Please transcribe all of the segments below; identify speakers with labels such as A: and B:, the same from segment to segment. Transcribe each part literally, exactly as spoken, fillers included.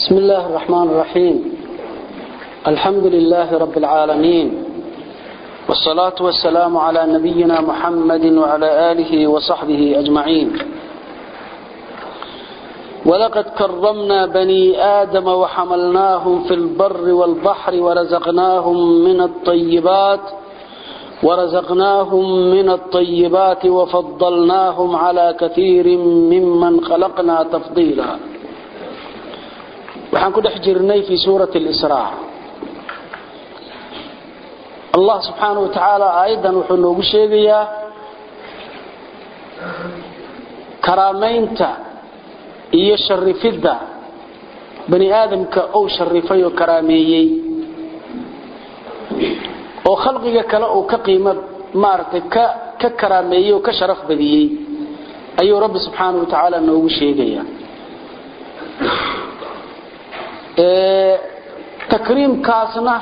A: بسم الله الرحمن الرحيم. الحمد لله رب العالمين، والصلاة والسلام على نبينا محمد وعلى آله وصحبه أجمعين. ولقد كرمنا بني آدم وحملناهم في البر والبحر ورزقناهم من الطيبات ورزقناهم من الطيبات وفضلناهم على كثير ممن خلقنا تفضيلا. waxaan ku dhex jirnay fi suurati al-Israa. Allah subhanahu wa ta'ala aydan wuxuu noogu sheegayaa karaameynta iyo sharifida bani aadamka oo sharifay oo karaameeyay oo khalqiga kale oo ka qiimad maartay ka ka karaameeyay oo ka sharaf badiyay ayuu Rabbi subhanahu wa ta'ala noogu sheegayaa. ee takriim kaasna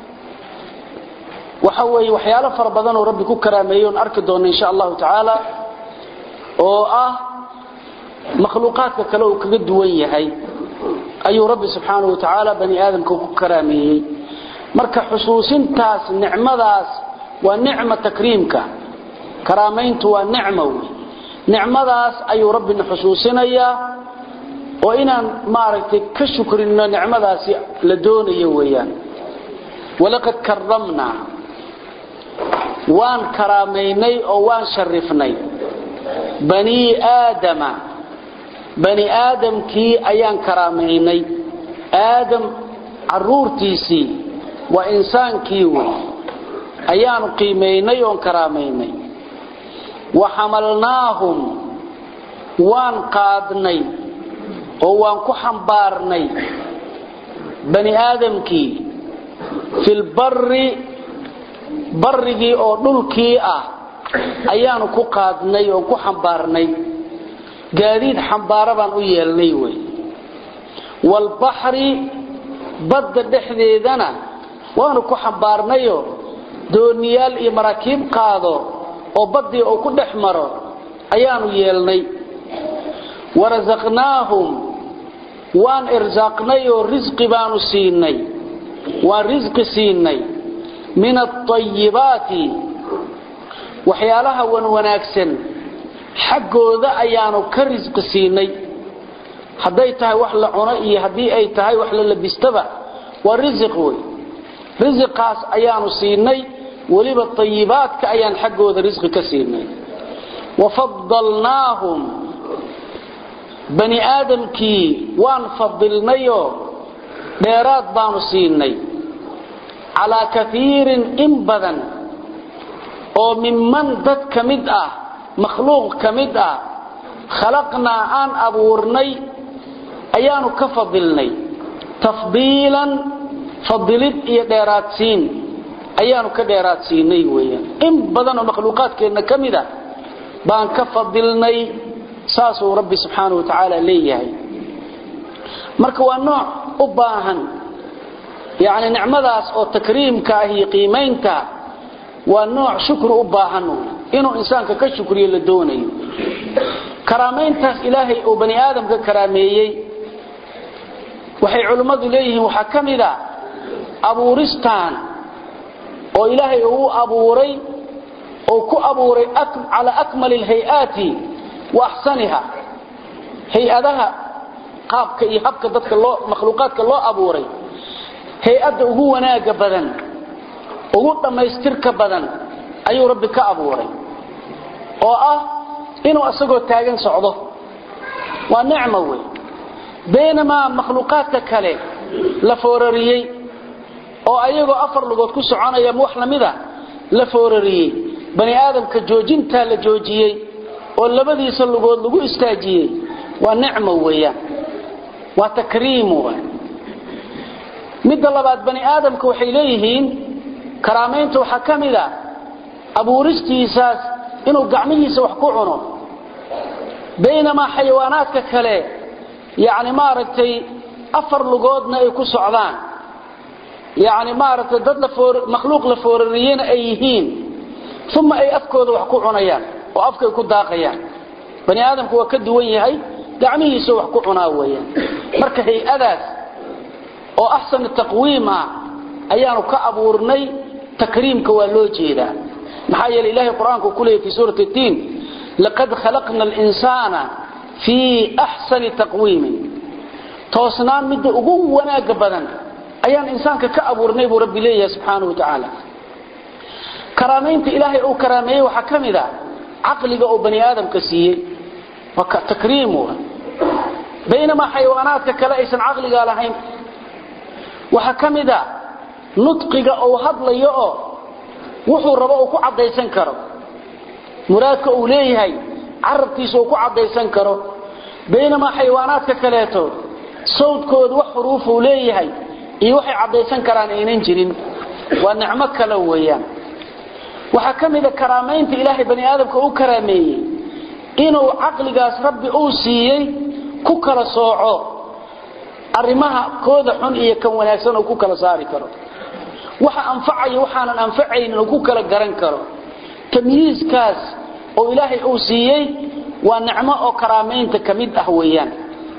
A: waxa weey waxyaalo fara badan oo Rabbi ku karaameeyo arki doono insha Allah ta'ala oo ah makhluuqaadka kale oo kaga duwan yahay ayuu Rabbi subhanahu wa ta'ala bani aadamka ku karaameeyay. marka xusuusintaas nicmadaas waa nicmo takriimka, karaameyntu waa nicmo. nicmadaas ayuu Rabbi xusuusinayaa oo inaan maaragtay ka shukrino nicmadaasi la doonayo weeyaan. walaqad karramna waan karaameynay oo waan sharifnay bani aadama bani aadamkii ayaan karaameynay. aadam caruurtiisii waa insaankii wey ayaan qiimeynay oo karaameynay. wa hamalnaahum waan qaadnay oo waan ku xambaarnay bani aadamkii fil barri barrigi oo dhulkii ah ayaanu ku qaadnay oo ku xambaarnay. gaadiid xambaara baan u yeelnay way. wal bahri badda dhexdeedana waanu ku xambaarnayo dooniyaal iyo maraakiib qaado oo badii oo ku dhex maro ayaanu yeelnay. warazaqnaahum waan irzaaqnay oo rizqi baanu siinay waan rizqi siinay min at-tayyibaati waxyaalaha wan wanaagsan xaqooda ayaanu ka rizqi siinay. haday tahay wax la cuno iyo hadii ay tahay wax la labistaba waa rizq way. rizqaas ayaanu siinay waliba tayyibaadka ayaan xaqooda rizqi ka siinay. wafaddalnaahum bani aadamkii waan fadilnayo dheeraad baanu siinay ala kathiirin in badan oo mimman dad kamid ah makhluuq kamid ah khalaqna aan abuurnay ayaanu ka fadilnay tafdiilan fadilid iyo dheeraadsiin ayaanu ka dheeraadsiinay weeyaan. in badan oo makhluuqaadkeena kamid ah baan ka fadilnay saasuu Rabbi subhanahu wa ta'ala leeyahay. marka waa nooc u baahan yaani nicmadaas oo takriimka ah iyo qiimeynta waa nooc shukr u baahan inuu insaanka ka shukriyo la doonayo. karaameyntaas ilaahay oo bani aadamka karaameeyay waxay culimadu leeyihiin waxa kamida abuuristaan oo ilaahay uu abuuray oo ku abuuray ala akmalil hay'ati واحسنها هيئتها قابك iyo habka dadka loo makhluuqaadka loo abuuray hay'ada ugu wanaaga badan ugu dhameystirka badan ayuu Rabbi ka abuuray oo ah inuu asagoo taagan socdo waa nicmo weey. beenama makhluuqaadka kale la foorariyay oo ayagoo afar lugood ku soconaya wax lamida la foorariyay bani aadamka joojinta la joojiyay oo labadiisa lugood lagu istaajiyay waa nicmo weeyaan, waa takriim weey. mid labaad bani aadamka waxay leeyihiin karaameyntu waxa kamida abuuristiisaas inuu gacmihiisa wax ku cuno beenama xayawaanaadka kale yaani maaragtay afar lugoodna ay ku socdaan yaani maaragtay dad la foor makhluuq la foorariyeen ay yihiin thumma ay afkooda wax ku cunayaan oo afkay ku daaqayaan. bani aadamku waa ka duwan yahay gacmihiisa wax ku cunaa weeyaan. marka hay'adaas oo ahsan taqwiima ayaanu ka abuurnay takriimka waa loo jeedaa maxaa yeelay ilaahay quraanku ku leeyahay fi suurati at-tiin laqad khalaqna al-insana fi ahsani taqwiim toosnaan mid ugu wanaag badan ayaan insaanka ka abuurnay buu rabbi leeyahay subhanahu wa ta'ala karaamaynta ilaahay oo karaameeyay waxa kamida aqliga oo bani aadamka siiyay wa takriimu بينما حيوانات كلا aysan aqliga lahayn waxa kamida nutqiga oo hadlayo oo wuxuu rabo uu ku cadeysan karo muraadka uu leeyahay arabtiisa uu ku cadeysan karo بينما حيوانات kaleeto sawdkooda wax xuruuf uu leeyahay iyo waxay cadeysan karaan inaan jirin waa nicmo kale weeyaan waxa kamida karaameynta ilaahay bani aadamka uu karaameeyay inuu aqligaas rabbi uu siiyay ku kala sooco arimaha kooda xun iyo kan wanaagsan oo ku kala saari karo waxa anfacayo waxaan anfacaynin oo ku kala garan karo tamyiizkaas oo ilaahay uu siiyay waa nicmo oo karaameynta kamid ah weeyaan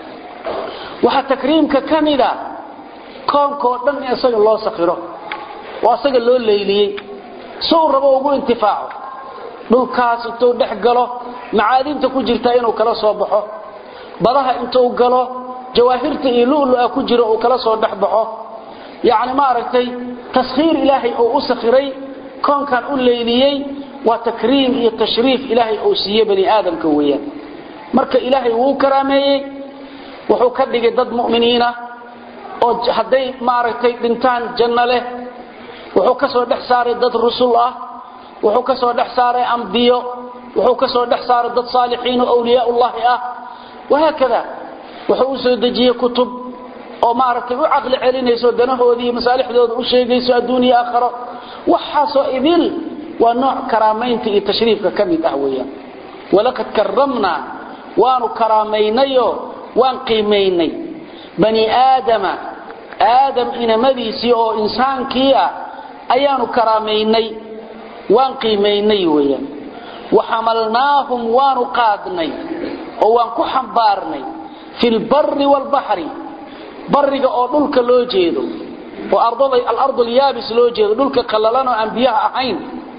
A: waxa takriimka kamida koonko dhan isaga loo sakhiro waa isaga loo leeyiliyay soo rabo ugu intifaaco dhulkaas intuu dhex galo macaadinta ku jirta inuu kala soo baxo badaha intuu galo jawaahirta iyo lu'lu'a ku jiro oo kala soo dhaxbaxo yaani ma aragtay tasxiir ilaahi oo u sakhiray koonkan u leeyiliyay wa takriim iyo tashriif ilaahi oo siiyay bani aadamka weeyaan marka ilaahi wuu karaameeyay wuxuu ka dhigay dad mu'miniina oo haday ma aragtay dhintaan janno leh wuxuu ka soo dhax saaray dad rasuul ah wuxuu ka soo dhax saaray anbiyo wuxuu ka soo dhax saaray dad saalixiin oo awliyaa Allah ah وهكذا wuxuu soo dajiyay kutub oo ma aragtay u aqli celinayso danahoodii masaalixdooda u sheegayso adduuniya aakhiro waxa soo idil waa nooc karaameynta iyo tashriifka kamid ah weeyaan walaqad karramna waanu karaamaynayo waan qiimeynay bani aadama aadam inamadiisi oo insaankii ah ayaanu karaameynay waan qiimeynay weeyaan وحملناهم وان قادني oo waan ku xambaarnay fil barri wal bahri barriga oo dhulka loo jeedo oo ardada al-ardu al-yabis loo jeedo dhulka qallalan oo aan biyaha ahayn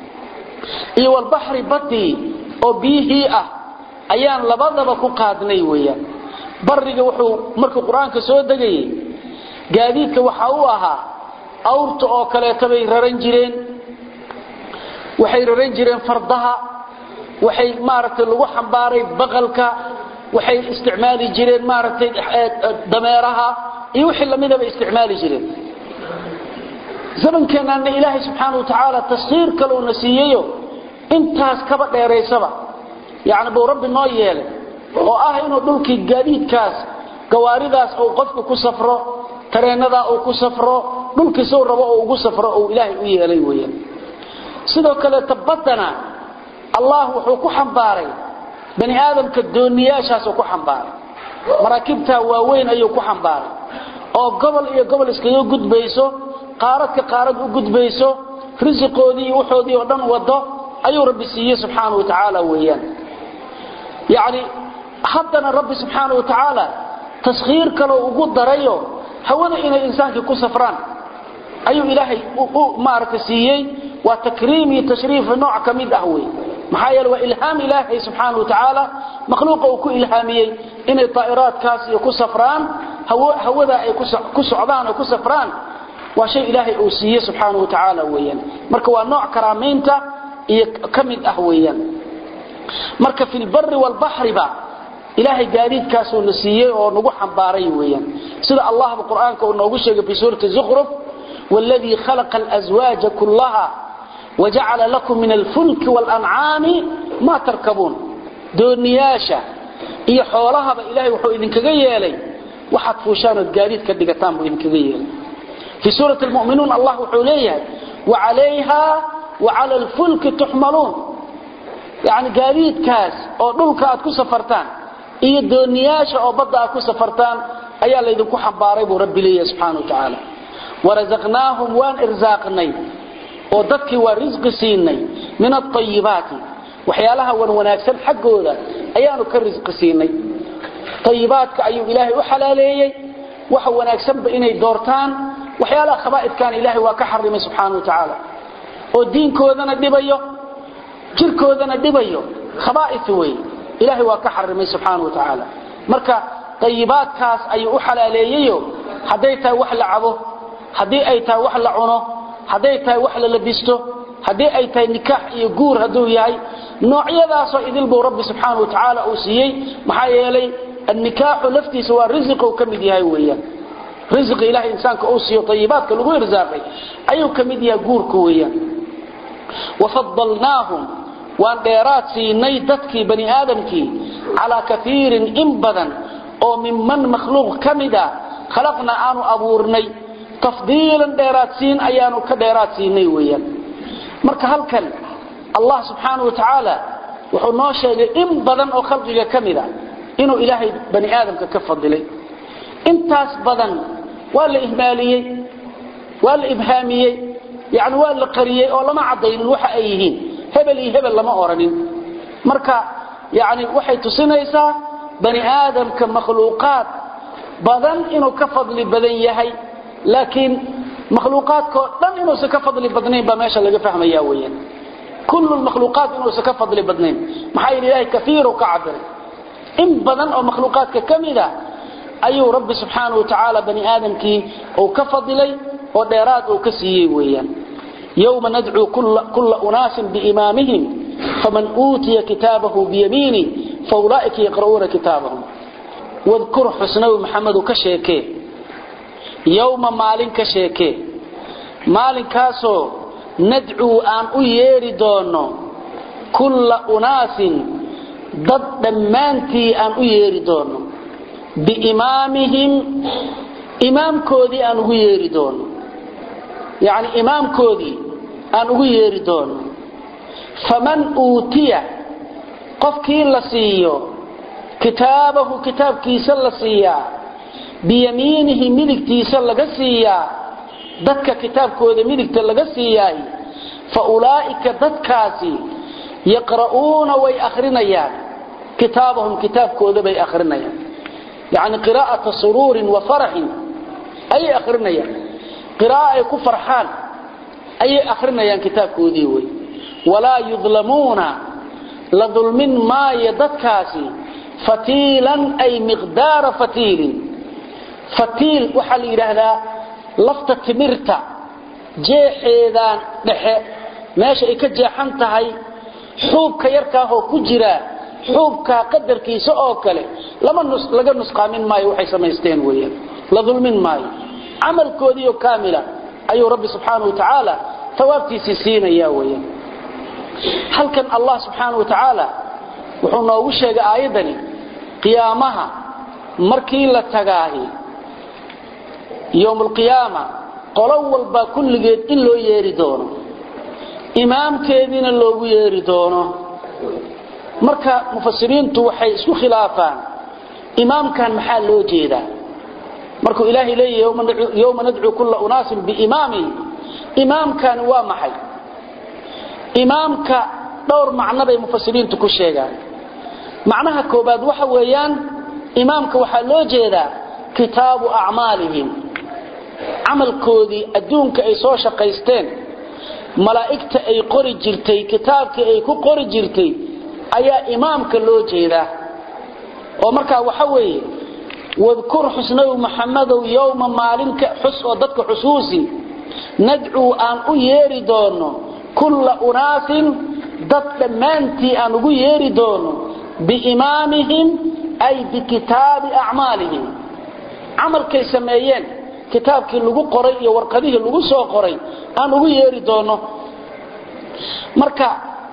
A: iyo wal bahri badi oo bihi ah ayaan labadaba ku qaadnay weeyaan barriga wuxuu markuu quraanka soo dagayay gaadiidka waxa uu ahaa awrta oo kale tabay raran jireen waxay raran jireen fardaha waxay maaragtay lagu xambaaray baqalka waxay isticmaali jireen maaragtay dameeraha iyo wixii lamidaba isticmaali jireen zamankeena ilaahay subhanahu wa ta'ala tasxiir kale uu nasiiyo intaas kaba dheereysaba yaani buu rabbi noo yeelay oo ah inuu dhulkii gaadiidkaas gawaaridaas oo qofku ku safro tareenada oo ku safro dhulkii soo rabo oo ugu safro oo ilaahay u yeelay weeyaan sidoo kale tabadana الله wuxuu ku xambaaray bani aadamka dooniyaashaas ku xambaaray maraakibta waaweyn ayuu ku xambaaray oo gobol iyo gobol iskaga gudbayso qaaradka qaarad u gudbayso risiqoodii wuxoodii oo dhan wado ayuu rabbi siiyay subhanahu wa ta'ala weeyaan yaani haddana rabbi subhanahu wa ta'ala tasxiir kale ugu darayo hawada inay insaanka ku safraan ayuu ilaahay u maarka siiyay wa takriim iyo tashriif nooc kamid ah weey maxaa yeelay waa ilhaam ilaahay subhanahu wa ta'ala makhluuqa uu ku ilhaamiyay inay taa'iraadkaas iyo ku safraan hawada ay ku socdaan oo ku safraan waa shay ilaahay uu siiyay subhanahu wa ta'ala weeyaan marka waa nooc karaameynta iyo kamid ah weeyaan marka fil barri wal bahri ba ilaahay gaadiidkaas uu siiyay oo nagu xambaaray weeyaan sida Allah quraanka uu noogu sheegay fi suurati zukhruf والذي خلق الازواج كلها وجعل لكم من الفلك والأنعام ما تركبون دونياشا iyo xoolahaba ilaahay wuxuu idin kaga yeelay waxaad fuushaan gaadiid ka dhigataan buu idin kaga yeelay fi suurati al-mu'minuun Allah wuxuu leeyahay wa 'alayha wa 'ala al-fulk tuhmalun yaani gaadiidkaas oo dhulka aad ku safartaan iyo dooniyaasha oo badda aad ku safartaan ayaa la idinku xambaaray buu rabbi leeyahay subhanahu wa ta'ala warazaqnaahum wa irzaqnay oo dadkii waa rizqi siinay min at-tayyibaati waxyaalaha wan wanaagsan xaqooda ayaanu ka rizqi siinay tayyibaadka ayuu ilaahay u xalaaleeyay waxa wanaagsan ba inay doortaan waxyaalaha khabaa'idkan ilaahay waa ka xarimay subxaanahu wa ta'ala oo diinkoodana dhibayo jirkoodana dhibayo khabaa'id way ilaahay waa ka xarimay subxaanahu wa ta'ala marka tayibaadkaas ay u xalaaleeyayo haday tahay wax la cabo haday ay tahay wax la cuno haday tahay wax la labisto haday ay tahay nikah iyo guur haduu yahay noocyadaas oo idil buu rabbi subxaanahu wa ta'ala uu siiyay maxaa yeelay النكاح لفتي سواء رزق وكمد يهي ويا رزق إله إنسان كأوسي وطيبات كالغو إرزاقي أيو كمد يقورك ويا وفضلناهم وأن ديرات سينيدتك بني آدمك على كثير إنبدا أو ممن مخلوق كمدا خلقنا آنو أبورني تفضيلا ديرات سين أيانو كديرات سيني ويا مرك هلكا الله سبحانه وتعالى وحنوشا إنبدا أو خلقك كمدا إنه إلهي بني آدم كفضلي انتاس بدن ولا إهمالية ولا إبهامية يعني ولا قرية ولا ما عضين الوحى أيهين هبلي هبل لما أورنين مركا يعني وحي تصنيسا بني آدم كمخلوقات بدن إنه كفضلي بدن يهي لكن مخلوقات كلن إنه سكفضلي بدنين بماشا لقى فهم ياويا كل المخلوقات إنه سكفضلي بدنين محايل إلهي كثير وكعبر إن بدن أو مخلوقات كمدة أيو رب سبحانه وتعالى بني آدم كي أو كفضلي أو ديرات أو كسيي ويا يوم ندعو كل, كل أناس بإمامهم فمن أوتي كتابه بيمينه فأولئك يقرؤون كتابهم واذكر حسنو محمد كشيكي يوم مالين كشيكي مالين كاسو ندعو أن أييري دونو كل أناس dad dhammaantii aan u yeeri doono biimaamihim imaamkoodii aan ugu yeeri doono yani imaamkoodii aan ugu yeeri doono faman uutiya qofkii la siiyo kitaabahu kitaabkiisa la siiyaa biyamiinihi midigtiisa laga siiyaa dadka kitaabkooda midigta laga siiyaay fa ulaa'ika dadkaasi يقرؤون ويأخرنيان كتابهم كتاب كوذب يأخرنيان يعني قراءة سرور وفرح أي أخرنيان قراءة كفر حال أي أخرنيان كتاب كوذيوي ولا يظلمون لظلم ما يدكاسي فتيلا أي مقدار فتيل فتيل وحلي لهذا لفت تمرت جيحيدان دحي ماشي كجيحنتهي xuubka yarka oo ku jira xuubka qadarkiisa oo kale lama nus laga nusqaamin maayo waxay sameysteen weeyaan la dulmin maayo amalkoodii oo kaamila ayuu rabbi subhanahu wa ta'ala tawaabtiisa siinaya weeyaan halkan allah subhanahu wa ta'ala wuxuu noogu sheegay aayadani qiyaamaha markii la tagaahi yawmul qiyaama qolow walba kulligeed in loo yeeri doono imaamkeedina loogu yeeri doono marka mufassiriintu waxay isku khilaafaan imaamkan maxaa loo jeedaa markuu ilaahay leeyahay yawma nad'u kull unaas biimami imaamkan waa maxay imaamka dhowr macno bay mufassiriintu ku sheegaan macnaha koobaad waxa weeyaan imaamka waxa loo jeedaa kitaabu a'maalihim amalkoodii adduunka ay soo shaqaysteen malaa'ikta ay qori jirtay kitaabka ay ku qori jirtay ayaa imaamka loo jeedaa oo marka waxa weeye wadkur xusnaw muhammad yawma maalinka xus oo dadka xusuusi nad'u aan u yeeri doono kulla unaasin dad dhamaantii aan ugu yeeri doono biimaamihim ay bikitaabi a'maalihim amalkay sameeyeen kitaabkii lagu qoray iyo warqadihii lagu soo qoray aan ugu yeeri doono marka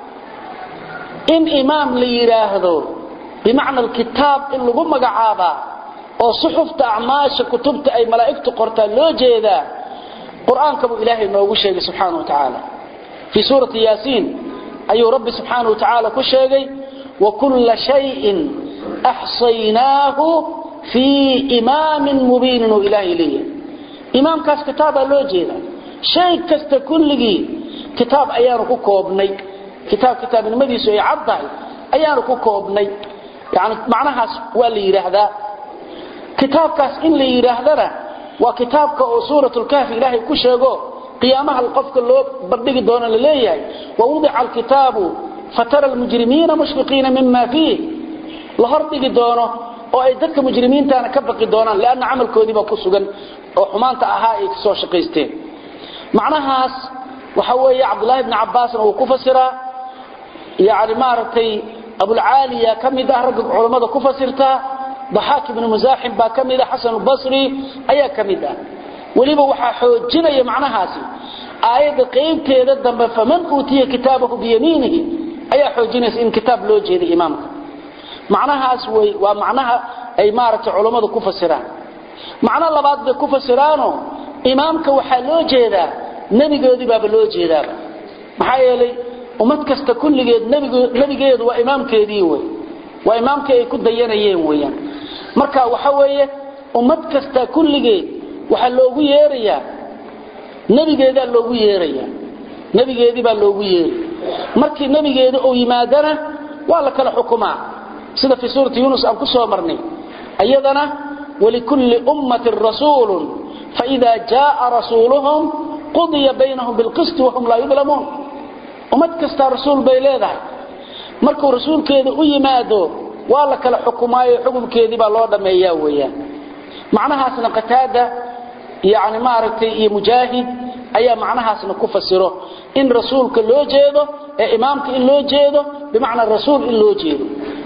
A: in imaam la yiraahdo bimaana alkitab in lagu magacaaba oo suxufta a'maasha kutubta ay malaa'iktu qortaan loo jeedaa quraanka buu ilaahay noogu sheegay subhanahu wa ta'ala fi surati yasin ayu rabbi subhanahu wa ta'ala ku sheegay wa kull shay'in ahsaynahu fi imamin mubin ilahi ilayhi imam kaas kitaaba loo jeedaa shay kasta kulligi kitaab ayaanu ku koobnay kitaab kitaabnimadiisu ay caddahay ayaanu ku koobnay yaani macnahaas waa la yiraahdaa kitaabkaas in la yiraahdana waa kitaabka oo suuratul kahf ilaahay ku sheego qiyaamaha qofka loo bandhigi doono la leeyahay wa wudi'a al-kitaabu fatara al-mujrimiina mushfiqiina mimma fihi la hordigi doono oo ay dadka mujrimiintaana ka baqi doonaan laana amalkoodii ba ku sugan oo xumaanta ahaa ay soo shaqeysteen macnahaas waxa weeye Abdullah ibn Abbas oo ku fasira yaani maartay Abu al-Aliya kamid ah rag culimada ku fasirta Dhahak ibn Muzahim ba kamid ah Hasan al-Basri ayaa kamid ah waliba waxa xoojinaya macnahaasi aayada qeybteeda dambe faman utiya kitaabahu bi yaminihi ayaa xoojinaysa in kitaab loo jeedo imaamka macnahaas way waa macnaha ay maartay culimadu ku fasiraan macna labaad bay ku fasiraano imaamka waxa loo jeedaa nabigoodii baa loo jeedaa maxaa yeelay ummad kasta kulligeed nabigu nabigeedu waa imaamkeedii way waa imaamka ay ku dayanayeen weeyaan marka waxa weeye ummad kasta kulligeed waxa loogu yeerayaa nabigeeda loogu yeerayaa nabigeedii baa loogu yeeray markii nabigeedu uu yimaadana waa la kala xukumaa sida fi suurati Yunus aan ku soo marnay ayadana walikulli ummatin rasuulun fa idha jaa rasuluhum qudiya baynahum bilqist wa hum la yudlamun ummad kasta rasuul bay leedahay markuu rasuulkeedu u yimaado waa la kala xukumaayo xukunkeedii baa loo dhameeyaa weeyaan macnahaasna qataada yaani maaragtay iyo mujaahid ayaa macnahaasna ku fasiro in rasuulka loo jeedo ee imaamka in loo jeedo bimaana rasuul in loo jeedo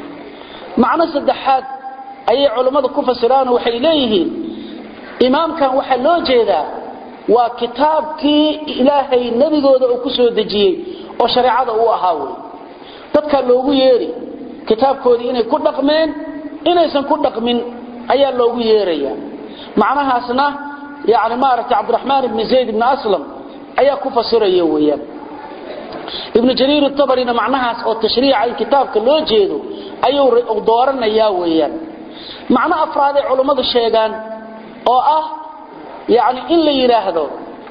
A: macna saddexaad ay culimadu ku fasiraan waxay leeyihiin imaamkan waxa loo jeedaa waa kitaabkii ilaahay nabigooda uu ku soo dejiyay oo shariicada uu ahaa way dadka loogu yeeri kitaabkoodii inay ku dhaqmeen inaysan ku dhaqmin ayaa loogu yeeraya macnahaasna yaani maaragtay Abdurrahman ibn Zayd ibn Aslam ayaa ku fasiraya weeyaan ibn Jarir at-Tabari macnahaas oo tashriica kitaabka loo jeedo ayuu dooranaya weeyaan macna afraad ee culimadu sheegan oo ah yaani in la yiraahdo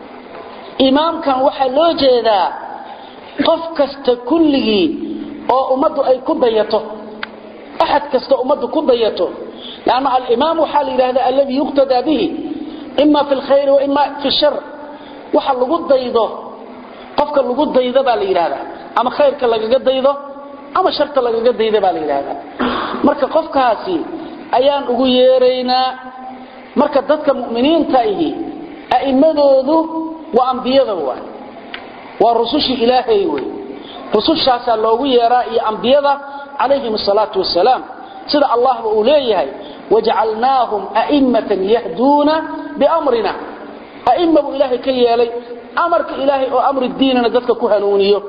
A: imaamkan waxa loo jeedaa qof kasta kulligi oo ummadu ay ku dayato ahad kasta ummadu ku dayato laana al-imaam waxa la yiraahdaa alladhi yuqtada bihi imma fil khayr wa imma fi shar waxa lagu daydo qofka lagu daydo baa la yiraahdaa ama khayrka lagaga daydo ama sharta lagaga daydo baa la yiraahdaa marka qofkaasi ayaan ugu yeereynaa marka dadka muuminiinta ahi aa'imadoodu waa anbiyada waa waa rusushi ilaahay way rusushaas loogu yeeraa iyo anbiyada alayhi salatu wassalam sida allah uu leeyahay waja'alnaahum a'immatan yahduna biamrina a'imma ilaahay ka yeelay amarka ilaahay oo amri diinana dadka ku hanuuniyo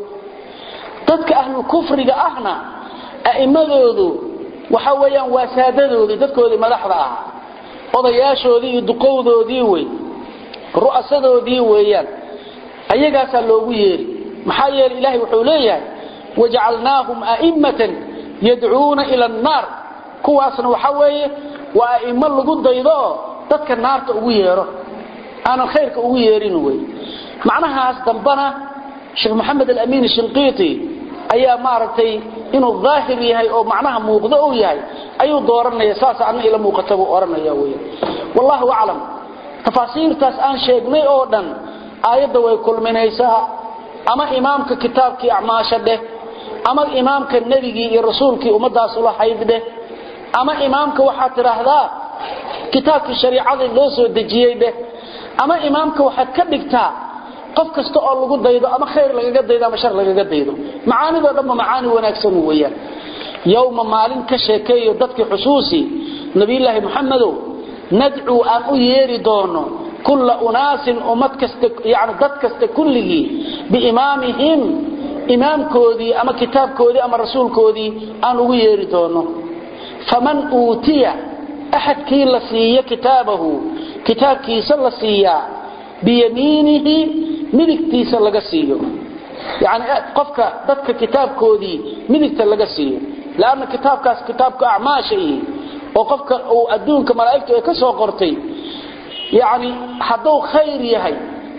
A: dadka ahlul kufriga ahna a'immadoodu waxa weeyaan waasaadadoodii dadkoodii madaxda ah odayaashoodii iyo duqowdoodii way ru'asadoodii weeyaan ayagaas loogu yeeri maxaa yeelay ilaahay wuxuu leeyahay waja'alnaahum a'immatan yad'uuna ila an-nar kuwaasna waxa weeye waa a'imma lagu daydo dadka naarta ugu yeero aan khayrka ugu yeerin way macnahaas dambana Sheikh Muhammad al-Amin al-Shinqiti ayaa maartay inuu dhaahir yahay oo macnaha muuqdo uu yahay ayuu dooranaya saas aan ila muuqataba oranaya way wallahu a'lam tafaasiirtaas aan sheegnay oo dhan aayada way kulminaysaa ama imaamka kitaabkii acmaashade ama imaamka nabigi iyo rasuulkii ummadaas ula haydde ama imaamka waxa tiraahdaa kitaabkii shariicada loo soo dejiyay de ama imaamka waxa ka dhigtaa qof kasta oo lagu daydo ama khayr lagaga daydo ama shar lagaga daydo macaanido dhamma macaani wanaagsan weeyaan yawma maalin ka sheekeeyo dadkii xusuusi nabiyilaahi muhammadu nad'u an u yeeri doono kull unaas ummat kasta yaani dad kasta kulligi bi imaamihim imaamkoodii ama kitaabkoodii ama rasuulkoodii aan ugu yeeri doono faman utiya ahadkii la siiyo kitaabahu kitaabkiisa la siiya biyaminihi midigtiisa laga siiyo yaani qofka dadka kitaabkoodii midigta laga siiyo laana kitaabkaas kitaabka acmaashii oo qofka uu adduunka malaa'iktu ay ka soo qortay yaani haduu khayr yahay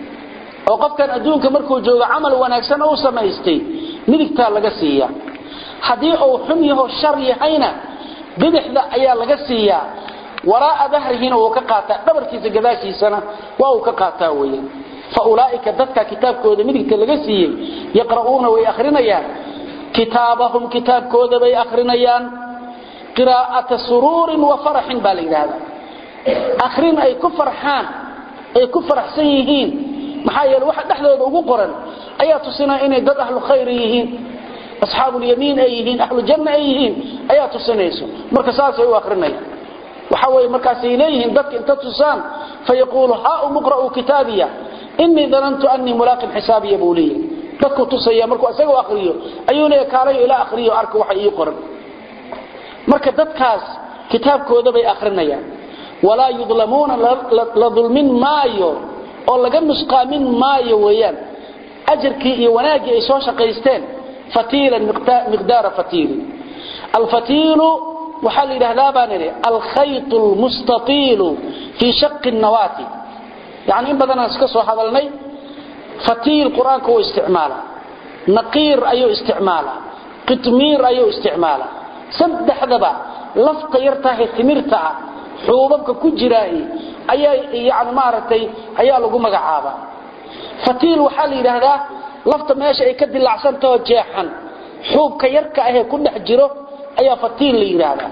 A: oo qofkan adduunka markuu joogo amal wanaagsan oo sameystay midigta laga siiya hadii uu xun yahay shar yahayna bidixda ayaa laga siiya وراء ظهرهنا وكقاتا دبركيسا غداشيسنا واو كقاتا ويان فاولئك ذاتك كتاب كودا ميدغتا لغا سيي يقرؤون ويأخرنيان كتابهم كتاب كودا بي أخرنيان قراءة سرور وفرح بالغادا أخرين أي كفرحان أي كفرح سيهين محايا الواحد دحدود ugu qoran ayaa tusina inay dad ahlu khayr yihiin asxaabu yamin ay yihiin ahlu janna ay yihiin ayaa tusinayso marka saas ay u akhrinayaan waxa way markaas ay leeyihiin dadka inta tusaan fayaqulu ha umqra'u kitabiya inni dhanantu anni mulaqin hisabiya buliya dadku tusaya markuu asaga akhriyo ayuuna kaalay ila akhriyo arka waxa ii qoran marka dadkaas kitaabkooda bay akhrinayaan wala yudlamuna la dhulmin maayo oo laga nusqaamin maayo weeyaan ajirkii iyo wanaagii ay soo shaqaysteen fatiilan miqdaar fatiil al-fatiil waxa la yiraahdaa baanire al-khayt al-mustatil fi shaq an-nawati yani in badan iska soo hadalnay fatiil quraanka oo isticmaala naqir ayu isticmaala qitmir ayu isticmaala saddexdaba lafta yartahay timirta xuubabka ku jiray ayaa yaani maaratay ayaa lagu magacaaba fatiil waxa la yiraahdaa lafta meesha ay ka dilacsanto jeexan xuubka yarka ah ee ku dhex jiro ayaa fatiil la yiraahdaa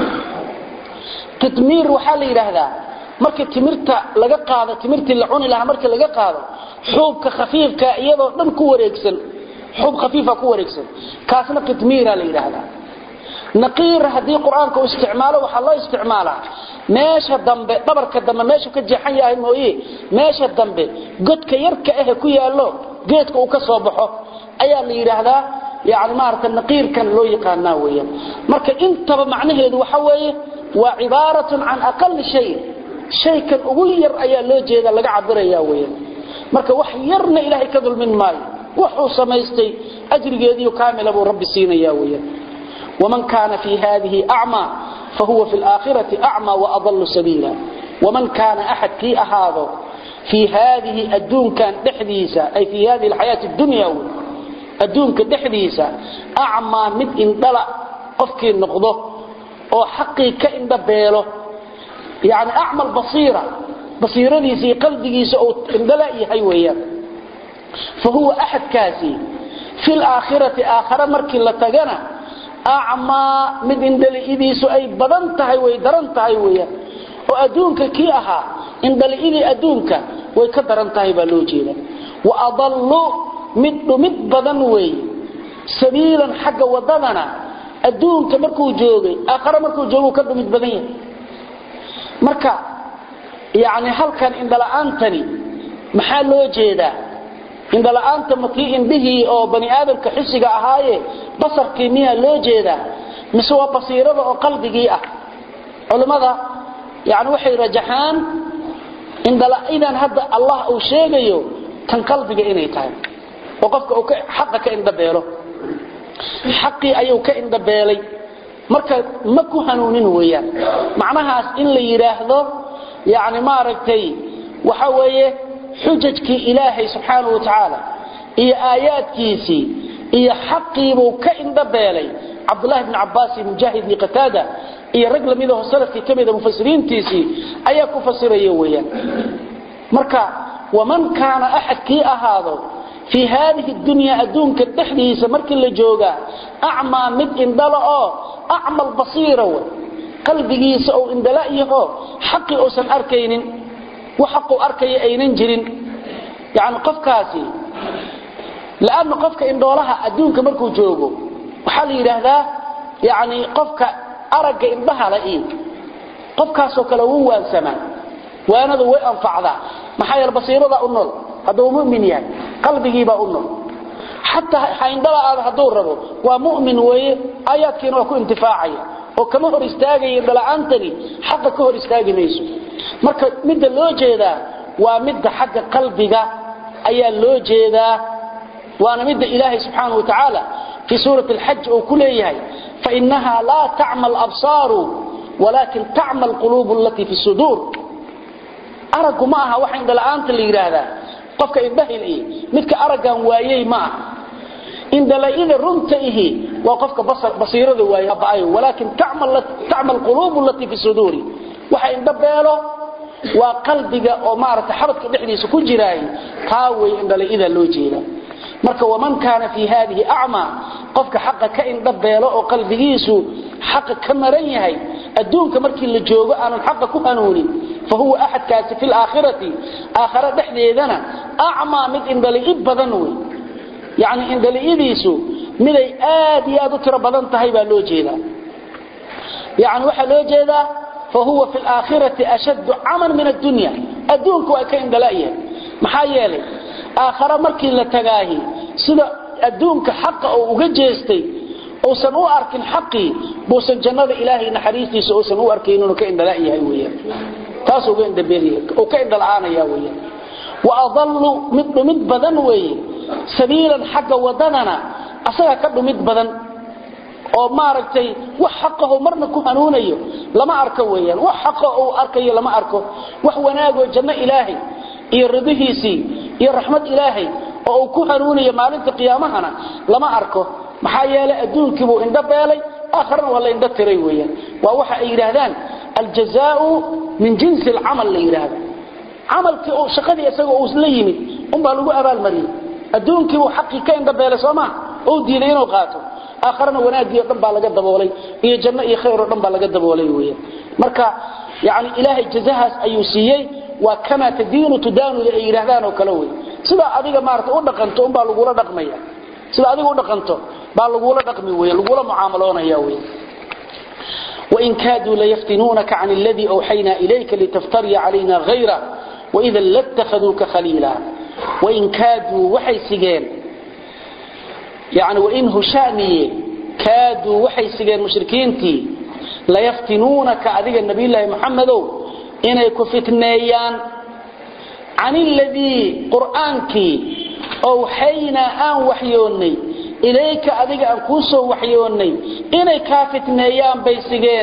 A: qitmir waxa la yiraahdaa marka timirta laga qaado timirtii la cuni lahaa marka laga qaado xuubka khafiifka iyadoo dhan ku wareegsan xuub khafiifa ku wareegsan kaasna qitmira la yiraahdaa naqir hadii quraanka uu isticmaalo waxa loo isticmaalaa meesha dambe dhabarka dambe meesha ka jeexan yahay mooyee meesha dambe godka yarka ah ku yaalo geedka uu ka soo baxo ayaa la yiraahdaa yaani maarta naqirkan loo yaqaanaa weeyaan marka intaba macnaheedu waxa weeye waa cibaaratan an aqall shay shay kan ugu yar ayaa loo jeeda laga cabirayaa weeyaan marka wax yarna ilaahay ka dulmin maayo wuxuu samaystay ajrigeediyo kaamil abu rabbi siinaya weeyaan ومن كان في هذه أعمى فهو في الآخرة أعمى وأضل سبيلا ومن كان أحد في أهاده في هذه الدون كان دحديسة أي في هذه الحياة الدنيا الدون كان دحديسة أعمى من إن دلع قفكي النقضة أو حقي كإن دبيله يعني أعمى البصيرة بصيرة في قلبه أو إن دلع يحيويا فهو أحد كاسي في الآخرة آخر مركي لتغنى أعمى من دلئيديسو أي بدنتهي ويدرنتهي ويا وأدونك كي أها إن دلئيدي أدونك ويكدرنتهي بالوجينا وأضل مد مد بدن وي سبيلا حق وددنا أدونك مركو جوغي آخر مركو جوغو كدو مد بدنيا مركا يعني هل كان إن دلأنتني محل وجيدا إن دلأنت مكي إن به أو بني آدم كحسيق أهايه بصر كيمياء لو جيدا مسوى بصيرة أو قلبي أه علماء يعني وحي رجحان إن دلأ إذن هذا الله أو شيء كان قلبي إنه يتعب وقفك حقك إن دبيله حقي أيوك إن دبيلي مركا مكو هنونين ويان معناها إن لي يراهده يعني ما ركتي وحويه حججك إلهي سبحانه وتعالى إيا آيات كيسي إيا حقي وكائن دبالي عبد الله بن عباس مجاهد قتادة إيا رجل ميده السلف كميده مفسرين تيسي أيا كفسر يويا مركا ومن كان أحد كي أهاضه في هذه الدنيا أدون كالتحديث مركا اللي جوغا أعمى مد إندلاء أعمى البصيرة قلبي يسأو إندلائيه حقي أوسن أركين وحقه أركي أينن جرين يعني قف كاسي لأن قفك إن دولها أدونك مركو جوغو وحال يرهدا يعني قفك أرق إن بها لئيه قف كاسو كالوهو أنسما وأنا ذو أنفع ذا محايا البصيرة ذا أنه هذا هو مؤمن يعني قلبه يبا أنه حتى حين دلع هذا دور ربو ومؤمن وي آيات كانوا يكون انتفاعي وكما هو استاغي دلع أنتني حقا كهو استاغي ميسو marka midda loo jeeda waa midda xagga qalbiga ayaa loo jeeda waana midda ilaahay subhanahu wa ta'ala fi surati al-hajj oo kuleeyahay fa innaha la ta'mal absar walakin ta'mal qulub allati fi sudur aragu ma aha waxa inda la'aanta la yiraahdaa qofka indhahilay midka aragan waayay ma inda la ina runta ihi waa qofka basar basiirada waayay baayo walakin ta'mal ta'mal qulub allati fi suduri waxa indhabeelo waa qalbiga oo maarata xabadka dhexdiisa ku jiraay taaway indhalayda loo jeeda marka waman kana fi hadhihi a'ma qofka xaqa ka indhabeelo oo qalbigiisu xaqa ka maran yahay adduunka markii la joogo aan xaqa ku hanuunin فهو أحد كاس في الآخرة آخرة دحديدنا أعمى من إندلئ بدنوي يعني إندلئ ديسو من أي آدي آدو ترى بدن تهيبا لو جيدا يعني وحا لو جيدا فهو في الآخرة أشد عمل من الدنيا أدونك وأكا إندلئيه محايالي آخرة مركي لتقاهي سيدا أدونك حق أو أجيستي أوسن أو أركن حقي بوسن جنة إلهي نحريستي سأوسن أو أركينونو كإندلئيه أيوية تاسو وين دبيري او كاين دلعان يا ويه واضل مد مد بدن ويه سبيلا حق ودننا اسا كدو مد بدن او مارتي wax xaqo marna ku hanuunayo lama arko weeyaan wax xaqo oo arkayo lama arko wax wanaago janno ilaahi iyo ridihiisi iyo raxmad ilaahi oo ku hanuunayo maalinta qiyaamahana lama arko maxaa yeelay adduunkiibu indha beelay aakhirna wala indha tiray weeyaan waa waxa ay yiraahdaan الجزاء من جنس العمل ليراد عملك او شقدي اسغو او ليمid um baa lagu abaal mariyo adduunkii uu xaqi ka indha beelay Soomaa oo diinay inuu qaato aakhirna wanaagiyo dhan baa laga daboolay iyo janno iyo khayr oo dhan baa laga daboolay weeyaan marka yaani ilaahay jazahaas ayuu siiyay wa kama tadiinu tudaanu ay yiraahdaan oo kala way sida adiga maarta u dhaqanto um baa lagu la dhaqmaya sida adiga u dhaqanto baa lagu la dhaqmi weeyaan lagu la muaamaloonaya weeyaan وإن كادوا ليفتنونك عن الذي أوحينا إليك لتفتري علينا غيره وإذا لاتخذوك خليلا وإن كادوا وحي سجان يعني وإن هشاني كادوا وحي سجان مشركينتي ليفتنونك أذيك النبي الله محمد إن يكفتنيان عن الذي قرآنك أوحينا أن وحيوني إليك أذيك أن كوسو وحيوني إني كافتنيان بيسيجين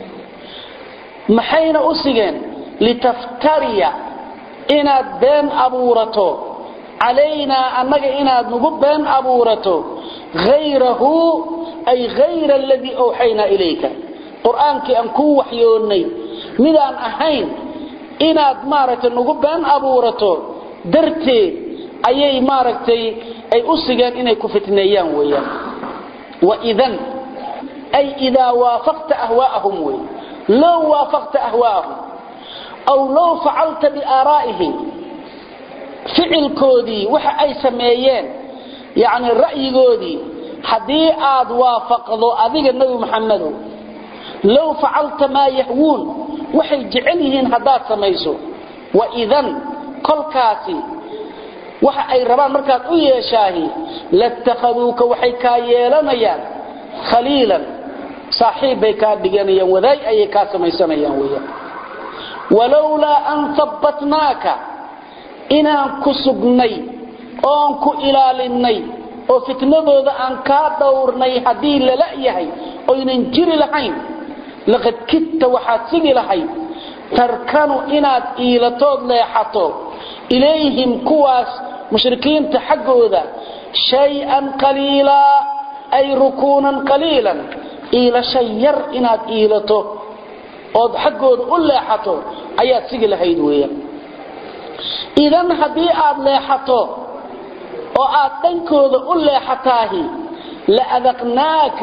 A: محين أسيجين لتفتري إناد بين أبورته علينا أنك إناد نقب بين أبورته غيره أي غير الذي أوحينا إليك قرآنك أن كو وحيوني مدان أحين إناد مارة نقب بين أبورته درتي أي مارتي أي أسيجين إني كفتنيان ويا وإذن أي إذا وافقت أهواءهم وي لو وافقت أهواءهم أو لو فعلت بآرائهم فعل كودي وح أي سميين يعني الرأي كودي حدي آد وافقضوا أذيك النبي محمد لو فعلت ما يهوون وحي جعلهن هدات سميسو وإذن كل كاسي وح أي ربان مركات أي شاهي لاتخذوك وحي كايلانيان خليلا صاحبي كادغانيا وذاي اي كاسميسنيان ويا ولولا ان ثبتناك ان كسغني اون كو الاليني او فتنادودا ان كا دورني hadii la laayahay oo inaan jiri lahayn laqad kitta waxaad sigi lahay tarkanu inaad iilatood leexato ilayhim kuwaas mushrikiinta xaqooda shay'an qalila أي ركونا قليلا إلى شير إناد إيلته أو حقود ألاحته أيات سيقل هيدوية إذن هدي آد لاحته أو آد تنكود ألاحتاه لأذقناك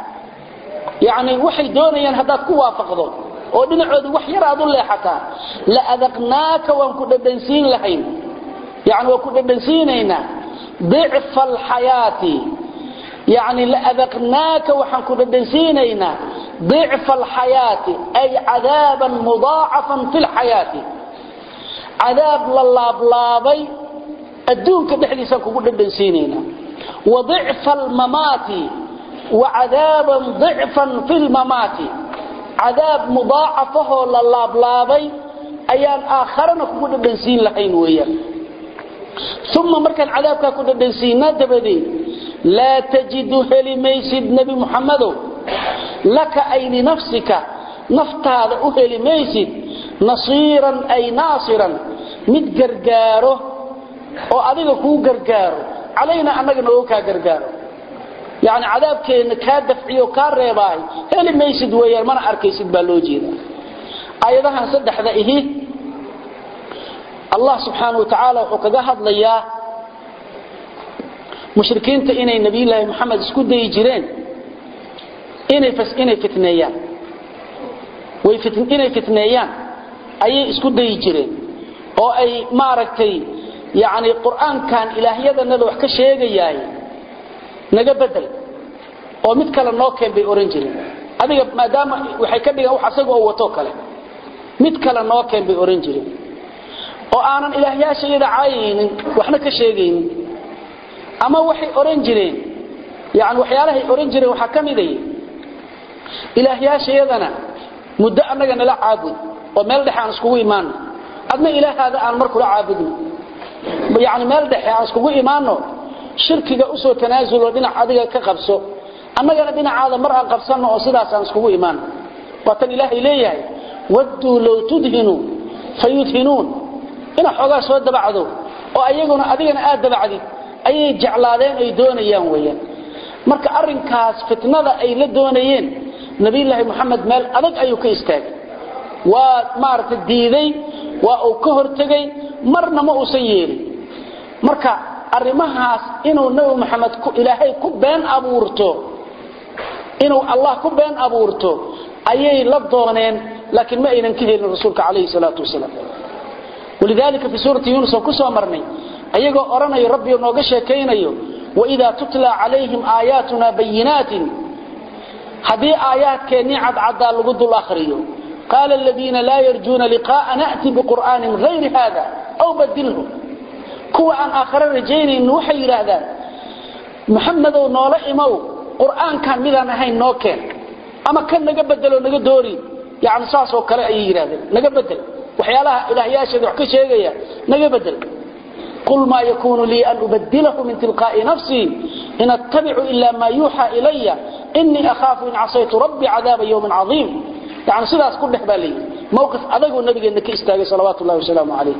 A: يعني وحي دونيا هداد كوافقضه أو دنعود وحي راد ألاحته لأذقناك وانكود الدنسين لحين يعني وانكود الدنسينينا ضعف الحياة يعني لأذقناك وحن كنا دنسينينا ضعف الحياة أي عذابا مضاعفا في الحياة عذاب للابلابي الدون كدحليسا كنا دنسينينا وضعف الممات وعذابا ضعفا في الممات عذاب مضاعفه للابلابي أيان آخرنا كنا دنسين لحين ويا ثم مركا عذابك كنا دنسينا دبدي لا تجد هلميسد نبي محمد لك أي لنفسك نفتاد أهلميسد نصيرا أي ناصرا متقرقاره وأذيك هو قرقاره علينا أنك نوكا قرقاره يعني عذابك إنك هدفعي وكار ريباي هلميسد ويا المنع أركيسد بالوجينا aayadahan saddexda ihi Allah subhanahu wa ta'ala wuxuu kaga hadlayaa mushrikiinta inay nabi ilaahi Muhammad isku day jireen inay fas inay fitneeyaan way fitn inay fitneeyaan ayay isku day jireen oo ay maaragtay yaani quraankan ilaahiyadana wax ka sheegayay naga bedel oo mid kale noo keen bay oran jireen adiga maadaama waxay ka dhigaan wax asaga oo wato kale mid kale noo keen bay oran jireen oo aanan ilaahiyashayada caayinin waxna ka sheegaynin ama waxay oran jireen yaani waxyaalahay oran jireen waxa kamidayay ilaahiyashayadana muddo anaga nala caabud oo meel dhaxaan isku iimaan adna ilaahada aan mar kula caabudno yaani meel dhaxaan isku iimaano shirkiga u soo tanaasulo dhinac adiga ka qabso annagana dhinacaada mar aan qabsano oo sidaas aan isku iimaan watan ilaahay leeyahay waddu law tudhinu fayudhinun ina xogaa soo dabacdo oo ayaguna adigana aad dabacdi ayay jeclaadeen ay doonayaan weeyaan marka arinkaas fitnada ay la doonayeen nabi ilaahi Muhammad meel adag ayuu ka istaagay waa maarta diiday waa uu ka hortagay marna ma uusan yeelin marka arimahaas inuu nabi Muhammad ku ilaahay ku been abuurto inuu Allah ku been abuurto ayay la dooneen laakiin ma aynan ka helin rasuulka kaleey salaatu wasalaam ولذلك في سورة يونس وكسو مرني أيقو أرني ربي ونوغا شاكينيو وإذا تتلى عليهم آياتنا بينات هذه آيات كنيعد عدا لقد الآخرين قال الذين لا يرجون لقاء نأتي بقرآن غير هذا أو بدله كوا عن آخر الرجين نوحي هذا محمد ونولا إمو قرآن كان مذا هاي نوكين أما كان نقبدل ونقدوري يعني صاص وكلا أي هذا نقبدل وحيالها إلهياشد وحكي شيئا نقبدل قل ما يكون لي أن أبدله من تلقاء نفسي إن أتبع إلا ما يوحى إلي إني أخاف إن عصيت ربي عذاب يوم عظيم يعني صلاة كل حبالي موقف أدقوا النبي أنك استاقي صلوات الله وسلامه عليه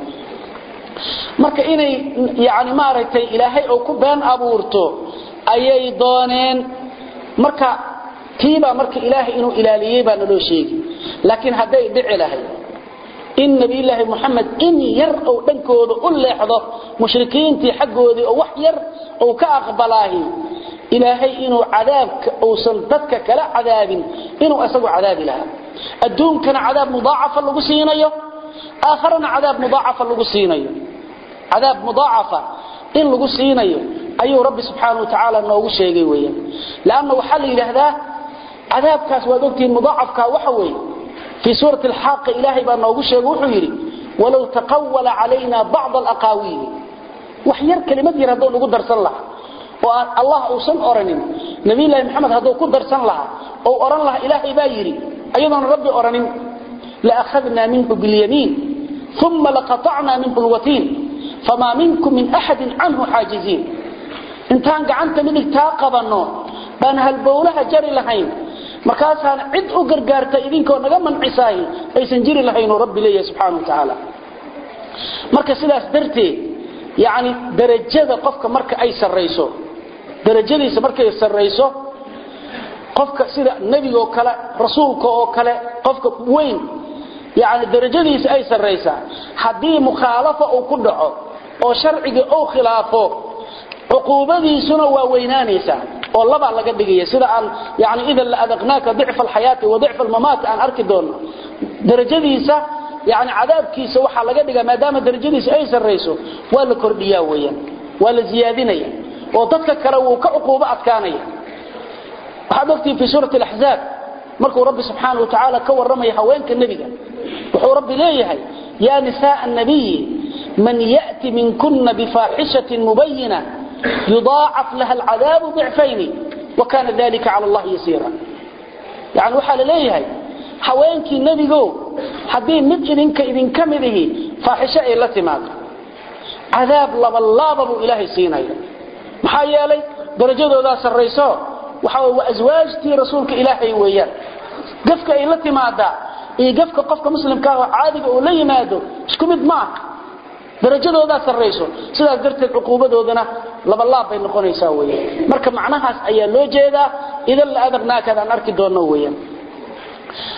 A: marka inay yaani maaragtay ilaahay oo ku been abuurto ayay dooneen marka tiiba marka ilaahay inuu ilaaliyay baa loo sheegay laakiin haday dhici lahayd in nabi ilaahi Muhammad in yar oo dhankooda u leexdo mushrikiintii xagoodii oo wax yar oo ka aqbalaahi ilaahay inuu cadaabka oo san dadka kala cadaabin inuu asagu cadaabi lahaa adduunkana cadaab mudaacaf lagu siinayo آخرنا عذاب مضاعف لغو سينيو عذاب مضاعف إن لغو سينيو أيو رب سبحانه وتعالى نوغو شيغي ويا لأنه حل إلى هذا عذاب كاس ودوكتين مضاعف كاوحوي في سورة الحاق إلهي بأن نوغو شيغي وحيري ولو تقول علينا بعض الأقاويل وحير كلمة يردو لغو درسان لها والله أوسن أرنين نبي الله محمد هدو كو درسان لها أو أرن لها إلهي بايري أيضا ربي أرنين لأخذنا منه باليمين ثم لقطعنا منه الوتين فما منكم من أحد عنه حاجزين انتان قعنت منك تاقبنو بان هالبولها جري لهين مركاسها عد أقرقارتا إذنكو نغمان عساهي أيسان جري لهين رب لي سبحانه وتعالى مركز سلاس درتي يعني درجة قفك مركز أيسان ريسو درجة ليس مركز أيسان ريسو قفك سيدا نبي وكلا رسولك وكلا قفك وين يعني درجتيس أي سريسة حدي مخالفة أو كدعو أو شرعي أو خلافه عقوبتي سنة ووينانيسة والله بعد لقد دقية سيدا يعني إذا لأذقناك ضعف الحياة وضعف الممات أن أركدون درجتيس يعني عذاب كيس وحا لقد دقية ما دام درجتيس أي سريسة ولا كردياويا ولا زيادينيا وضدك كرو كعقوبة أتكانيا وحدثتي في سورة الأحزاب مركو رب سبحانه وتعالى كور رمي هوينك النبي وحو رب ليه يا نساء النبي من يأتي منكن بفاحشة مبينة يضاعف لها العذاب ضعفين وكان ذلك على الله يسيرا يعني وحال ليه هوينك النبي جو حدين مدئنك إذن كمده فاحشة إلا تماك عذاب لباللابب إلهي سيناي محايا لي درجة ذا سريسو وحاول وأزواجتي رسولك إلهي ويان قفك إلا تمادا إيه قفك قفك مسلم كاو عادق أو لي مادو اسكمد معك درجة ذا سريسو سيدا قدرت العقوبة ذوذنا لما الله بين نقون يساويا مركب معناها أي لو جيدا إذا اللي أذقناك هذا نركي دون ويان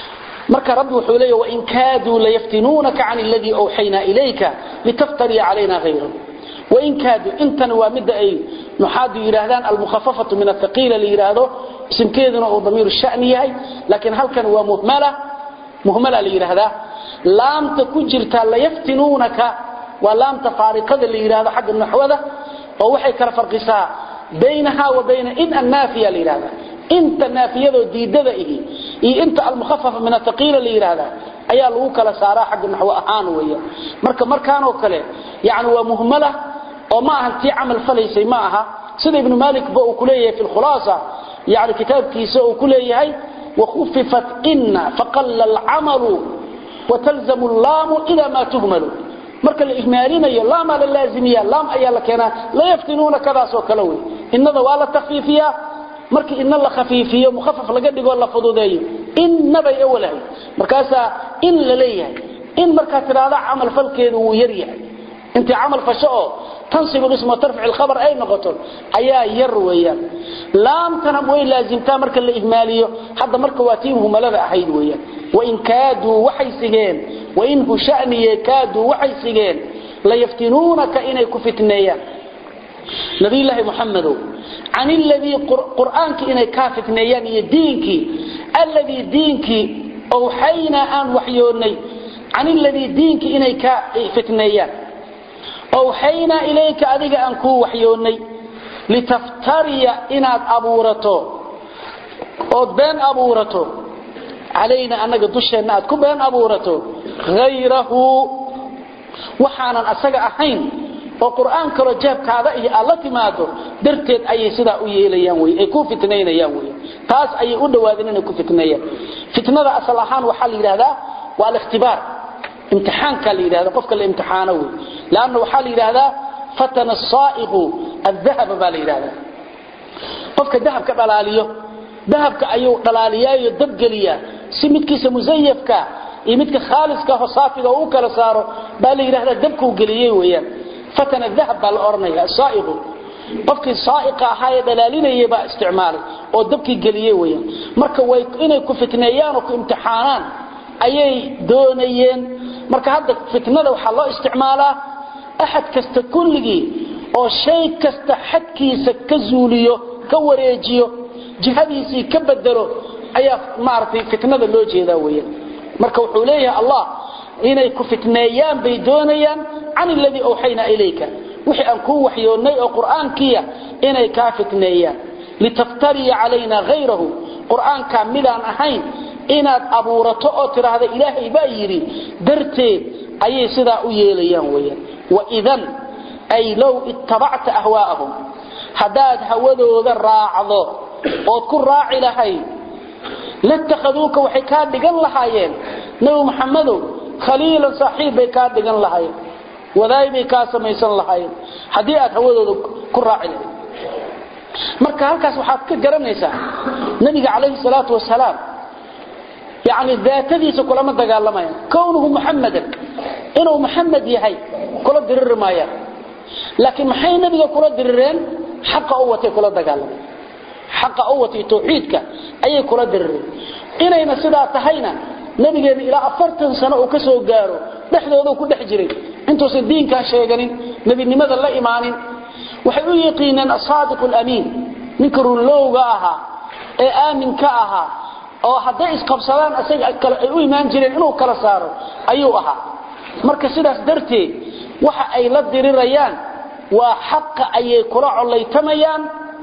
A: marka rabbi wuxuu leeyahay wa in kaadu la yaftinunaka 'an alladhi awhayna ilayka litaftari 'alayna ghayrahu wa in kaadu intan wa midda ay nuhadu yiraahdaan al mukhaffafatu min athqila li yiraahdo ismkeeduna oo damiir sha'ni yahay laakiin halkan waa muhmala muhmala li yiraahdaa laamta ku jirta la yaftinunaka wa laamta faariqada li yiraahdo xaq nahwada oo waxay kala farqisaa baynaha wa bayna in an-nafiya li yiraahdaa inta naafiyado diidada ihi iyo inta al-mukhaffafa min athqila li yiraahdaa ayaa lagu kala saaraa xaq nahwa ahaan weeyo marka markaan oo kale yaani waa muhmala oo ma aha tii amal falaysay ma aha sida ibn malik ba uu kuleeyahay fi khulasa yaani kitabkiisa uu kuleeyahay wa khuffifat inna faqalla al-amalu wa talzamu al-lam ila ma tuhmalu marka la ihmaalinayo laam la laazimiya laam ayaa la keenaa la yaftinuna kada soo kala way innada waa la takhfiifiya markii inna la khafiifiyo mukhaffaf laga dhigo la fududeeyo inna bay awlahay markaasa in la leeyahay in marka tiraada amal falkeedu uu yar yahay inta amal fasho تنصب اسم وترفع الخبر أي نقطة أيا يرويا لام تنم وين لازم تامرك الإهمالية حتى مركواتيمهم ملذا أحيد ويا وإن كادوا وحي سجين وإن هو شأني كادوا وحي سجين لا يفتنونك إن يكفتنيا نبي الله محمد عن الذي قرآنك إن كافتنيا دينك الذي دينك أوحينا أن وحيوني عن الذي دينك إن كافتنيا أوحينا إليك أديك أنكو وحيوني لتفتري إناد أبورته أو بين أبورته علينا أنك دشنا أدكو بين أبورته غيره وحانا أسجع حين وقرآن كرجاب كذا إيه الله تماده درتت أي سدا ويا يومي يكون فتنين يومي تاس أي أود وادين يكون فتنين فتنة أصلحان وحل هذا والاختبار امتحان كالي هذا قفك الامتحانه لأنه حال هذا فتن الصائغ الذهب بالي هذا قفك الذهب كبلاليه ذهب كأيو دلاليه يدبقليه سمتك مزيفك يمتك خالصك وصافك وكلا صاره بالي هذا دبك وقليه ويا فتن الذهب بالأرنية الصائغ قفك الصائقة هاي دلالين يبقى استعماله ودبك قليه ويا مركا وإنه كفتنيان وكامتحانان أي دونيين marka hadda fitnada waxa loo isticmaalaa ahad kasta kulligii oo shay kasta xadkiisa ka zuuliyo ka wareejiyo jihadiisa ka bedelo ayaa maartay fitnada loo jeedaa weeyaan marka wuxuu leeyahay Allah inay ku fitneeyaan bay doonayaan an alladhi awhayna ilayka wixii aan ku waxyoonay oo quraankiya inay ka fitneeyaan litaftari alayna ghayrahu quraanka midaan ahayn inaad abuurato oo tiraahdo ilaahay baa yiri darteed ayay sida u yeelayaan weeyaan wa idan ay law ittaba'ta ahwaa'ahum hadaad hawadooda raacdo oo ku raaci lahay la takhaduuka waxay ka dhigan lahaayeen nabi maxamedo khaliil saaxiib ay ka dhigan lahaayeen wadaay bay ka samaysan lahaayeen hadii aad hawadooda ku raaci lahay marka halkaas waxaad ka garanaysaa nabiga kaleey salaatu wasalaam يعني ذاتيسه كلما دغالمايا كونه محمدا انه محمد يحي كل درر مايا لكن محي نبيga kula dirireen xaq oo watay kula dagaalamay xaq oo watay tawxiidka ayay kula dirireen inayna sida tahayna nabigeena ila afartan sano oo ka soo gaaro dhaxdooda ku dhex jiray intuu si diinka sheeganin nabinimada la imaanin waxay u yaqiineen as-saadiqul amiin ninka ruulowga aha ee aamin ka aha oo haday isqabsadaan asaga kale ay u iimaan jireen inuu kala saaro ayuu ahaa marka sidaas darteed waxa ay la dirirayaan waa xaq ay kula colaytamayaan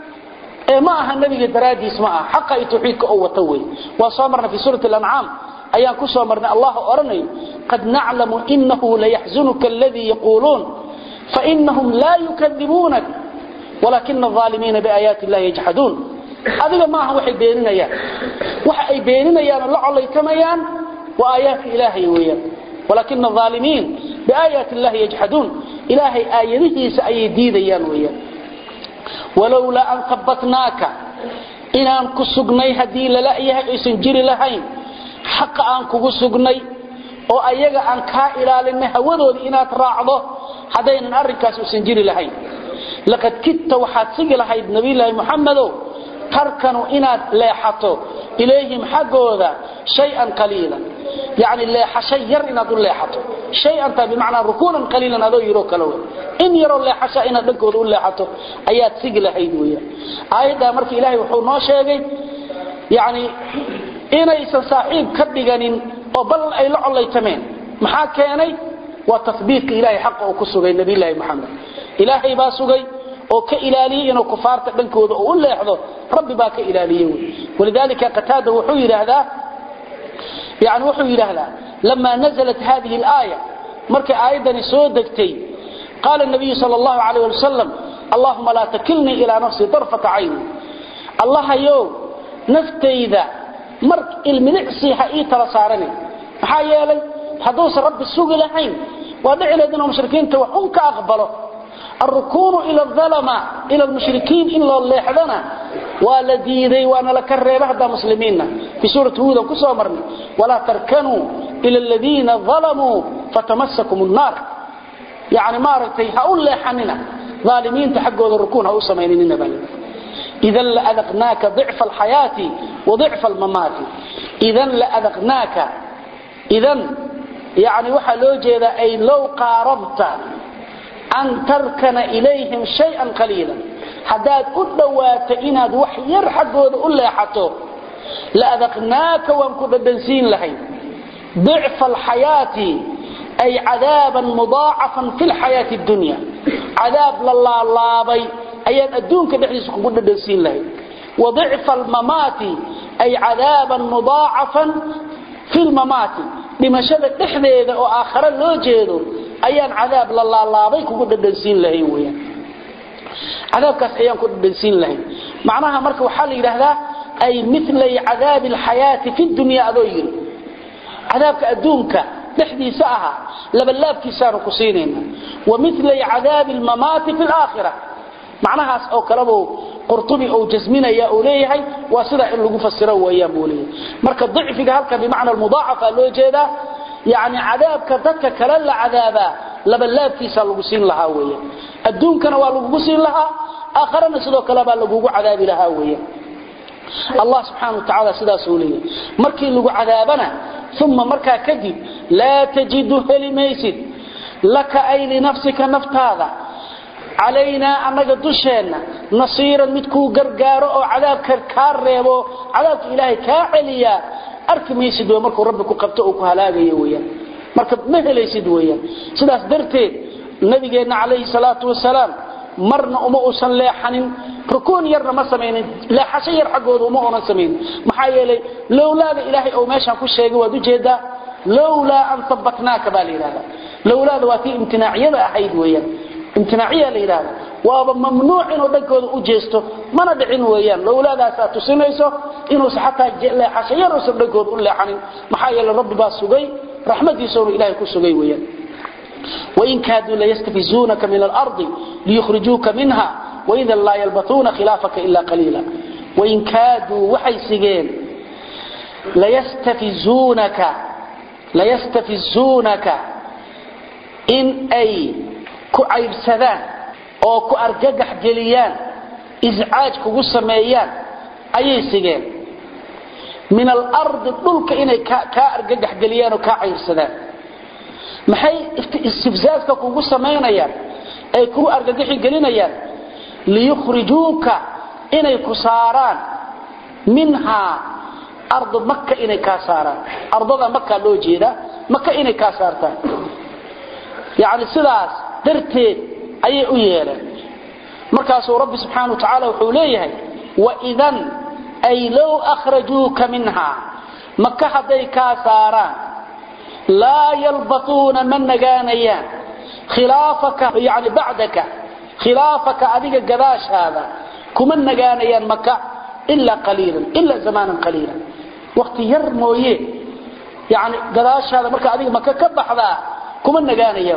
A: ee ma aha nabiga daraadiis ma aha xaq ay tawxiidka oo wato way waa soo marna fi suurat al-an'am ayaan ku soo marnay Allah oranay qad na'lamu innahu la yahzunuka alladhi yaqulun fa innahum la yukadibunak walakinna adh-dhalimin bi ayati allahi yajhadun adiga ma aha waxay beeninayaan waxa ay beeninayaan la colaytamayaan wa ayati ilaahi weeyaan walakin adh-dhalimin bi ayati allahi yajhadun ilaahi aayadihiisa ay diidayaan weeyaan walawla an thabbatnaka inaan ku sugnay hadii la laayahay isan jiri lahayn xaq aan kugu sugnay oo ayaga aan ka ilaalinay hawadooda inaad raacdo hadaynan arrinkaas isan jiri lahayn laqad kitta waxaad sigi lahayd nabi ilaahi muhammadow tarkanu inaad leexato ilayhim xaqooda shay'an qaliilan يعني leexasho yar inaad u leexato shay'an ta bimaana rukunan qaliilan adoo yiro kala way in yaro leexasho inaad dhankooda u leexato ayaad sigi lahayd weeyaan aayada markii ilaahay wuxuu noo sheegay يعني inaysan saaxiib ka dhiganin oo bal ay la colaytameen maxaa keenay waa tathbiitka ilaahay xaq oo ku sugay nabi ilaahay maxamed ilaahay baa sugay oo ka ilaaliyay inuu kufaarta dhankooda u leexdo rabbi baa ka ilaaliyay walidalika qatada wuxuu yiraahdaa يعني wuxuu yiraahdaa lama nazalat hadhihi al-aya markii aayadani soo degtay qala an-nabiy sallallahu alayhi wa sallam allahumma la takilni ila nafsi tarfat 'ayn allah yo naftayda mark ilminisi ha ii tala saarani maxaa yeelay haduu rabbi sugi lahayn waa dhicleedina mushrikiinta waxun ka aqbalo الركون الى الظلمه الى المشركين الا لهدنا ولا ديدي وانا لكريبه هذا مسلمين في سوره هود كسو مرني ولا تركنوا الى الذين ظلموا فتمسكم النار يعني ما رتي هقول لحننا ظالمين تحقوا الركون هو سمينين بل اذا لاذقناك ضعف الحياه وضعف الممات اذا لاذقناك اذا يعني waxa loo jeeda ay low qaarabta أن تركن إليهم شيئا قليلا حداد أدوات إناد وحي يرحقود أولا حتو لأذقناك وانكد الدنسين لهي ضعف الحياة أي عذابا مضاعفا في الحياة الدنيا عذاب لله الله بي أي أدونك بحيث قد الدنسين لهي وضعف الممات أي عذابا مضاعفا في الممات بمشابه تحديد وآخر اللوجيدو ayaan cadaab la laalaabay kugu dhadhansiin lahayn weeyaan cadaabkaas ayaan ku dhadhansiin lahayn macnaha marka waxa la yiraahdaa ay mithlay cadaab alxayaati fi dunya adoo yiri cadaabka adduunka dhexdiisa aha laba laabkiisa ku siinayna wa mithlay cadaab almamaat fi alaakhirah macnahaas oo kalabo qurtubi oo jasminaya oo leeyahay waa sida in lagu fasiro weeyaan booliye marka dhicfiga halka bi macna almudaacafa loo jeeda يعني عذابك dadka kala la cadaaba laba laabkiisa lagu siin lahaa weeye adduunkana waa lagu siin lahaa aakhirana sidoo kale baa lagu cadaabi lahaa weeye Allah subhanahu wa ta'ala sidaas uu leeyahay markii lagu cadaabana thumma marka kadib la tajidu halimaysid laka ay li nafsika naftaada علينا أنك دشينا نصيرا متكو غرغارو أو عذابك كاريبو عذابك إلهي كاعليا أركميسد ومركو ربك قبطه كهلاغي ويا مركب مهليسد ويا سداس درتيد نبينا عليه الصلاة والسلام مرنا أما أوسن ليحنين ركون يرنا ما سمينين لا حسير حقود أما أونا سمين محايا لولا إلهي أو ماشا كل شيء ودو جيدا لولا أن طبقناك بالي هذا لولا ذواتي امتناعية أحيد ويا امتناعية لإله وابا ممنوع إنه دكوذ أجيسته ما ندعين ويان لولا ذا ساتسينيسه إنه حتى لا حسير وسر دكوذ أولا حنين محايا للرب باس سقي رحمة يسور إلهي كل سقي ويان وإن كادوا ليستفزونك من الأرض ليخرجوك منها وإذا لا يلبثون خلافك إلا قليلا وإن كادوا وحي سقين ليستفزونك ليستفزونك إن أي ku aybsadaan oo ku argagax geliyaan izcaaj kugu sameeyaan ayay sigeen min al-ard dhulka inay ka argagax geliyaan oo ka aybsadaan maxay istifzaaska kugu sameeyaan ay ku argagax gelinayaan li yukhrijuka inay ku saaraan minha ard makka inay ka saaraan ardada makka loo jeeda makka inay ka saartaan yaani sidaas درتيد أي أيالا مركز رب سبحانه وتعالى وحوليه وإذن أي لو أخرجوك منها مكة حدي كاساران لا يلبطون من نجانيا خلافك يعني بعدك خلافك أديك الجراش هذا كمن نجانيا مكة إلا قليلا إلا زمانا قليلا وقت يرمويه يعني جراش هذا مركز أديك مكة كبح ذا كمن نجانيا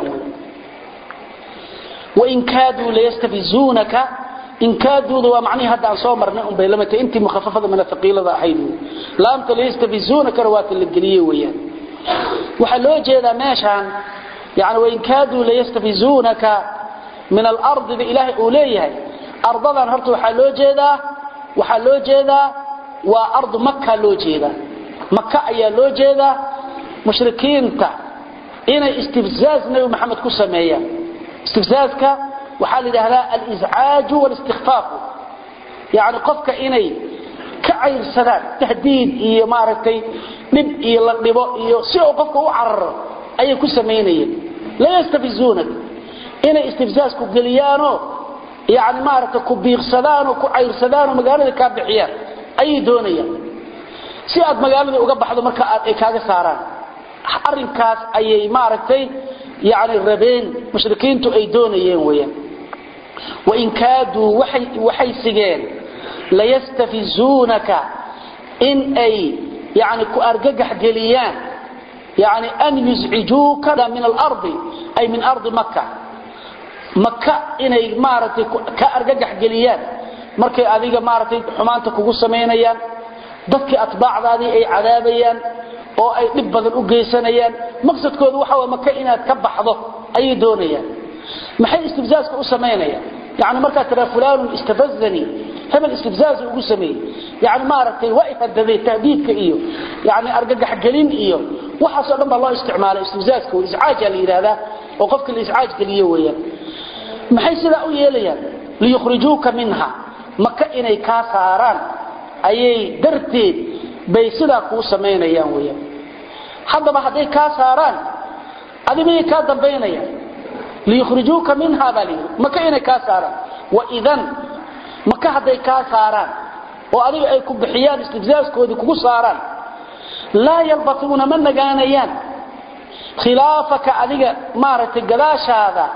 A: وإن كادوا ليستفزونك إن كادوا ذو معني هذا عن صومر نقوم بيلمة أنت مخففة من الثقيلة ذا حينه لا أنت ليستفزونك روات القلية وياه وحلو جيدا ماشان يعني وإن كادوا ليستفزونك من الأرض بإله أوليه أرضا هرتوا حلو جيدا waxa loo jeedaa waa ardu makka loo jeedaa makka ayaa loo jeedaa mushrikiinta inay istifzaaz nabi maxamed ku sameeyaan istifzaazka waxa la yiraahdaa al-iz'aaj wal-istikhfaaf yaani qofka inay ka cayrsadaan tahdiid iyo maaragtay dib iyo la dhibo iyo si uu qofka u cararo ayay ku sameeyeen la yastafizuunak inay istifzaaz ku galiyaano yaani maaragtay ku biiqsadaan oo ku cayrsadaan oo magaalada ka bixiyaan ay doonayaan si aad magaalada uga baxdo marka aad ay kaaga saaraan arinkaas ayay maaragtay yaani rabeen mushrikiintu ay doonayeen weeyaan wa in kaadu waxay waxay sigeen la yastafizunaka in ay yaani ku argagax galiyaan yaani an yuz'ijuka min al-ard ay min ard makkah makkah inay maaragtay ka argagax galiyaan markay adiga maaragtay xumaanta kugu sameeyaan dadkii atbaacdaadii ay cadaabayaan oo ay dib badan u geysanayaan maqsadkoodu waxa waa makka inaad ka baxdo ay doonayaan maxay istifzaazka u sameeyaan yaani marka tira fulaan istafazani hebel istifzaaz ugu sameeyay yaani maaragtay waa ifadaday tahdiidka iyo yaani argagax galin iyo waxa soo dhan loo isticmaalay istifzaazka oo is'aaj la yiraahdaa oo qofka la is'aaj galiyo weeyaan maxay sida u yeelayaan li yukhrijuka minha makka inay ka saaraan ayay darteed bay sida ku sameeyaan weeyaan hadaba haday ka saaraan adimay ka dambeynayaan li yukhrijuka minha bali makka inay ka saaraan wa idan makka haday ka saaraan oo adiga ay ku bixiyaan istifzaazkoodii kugu saaraan la yalbatuna man nagaanayaan khilaafaka adiga maaragtay gadaashaada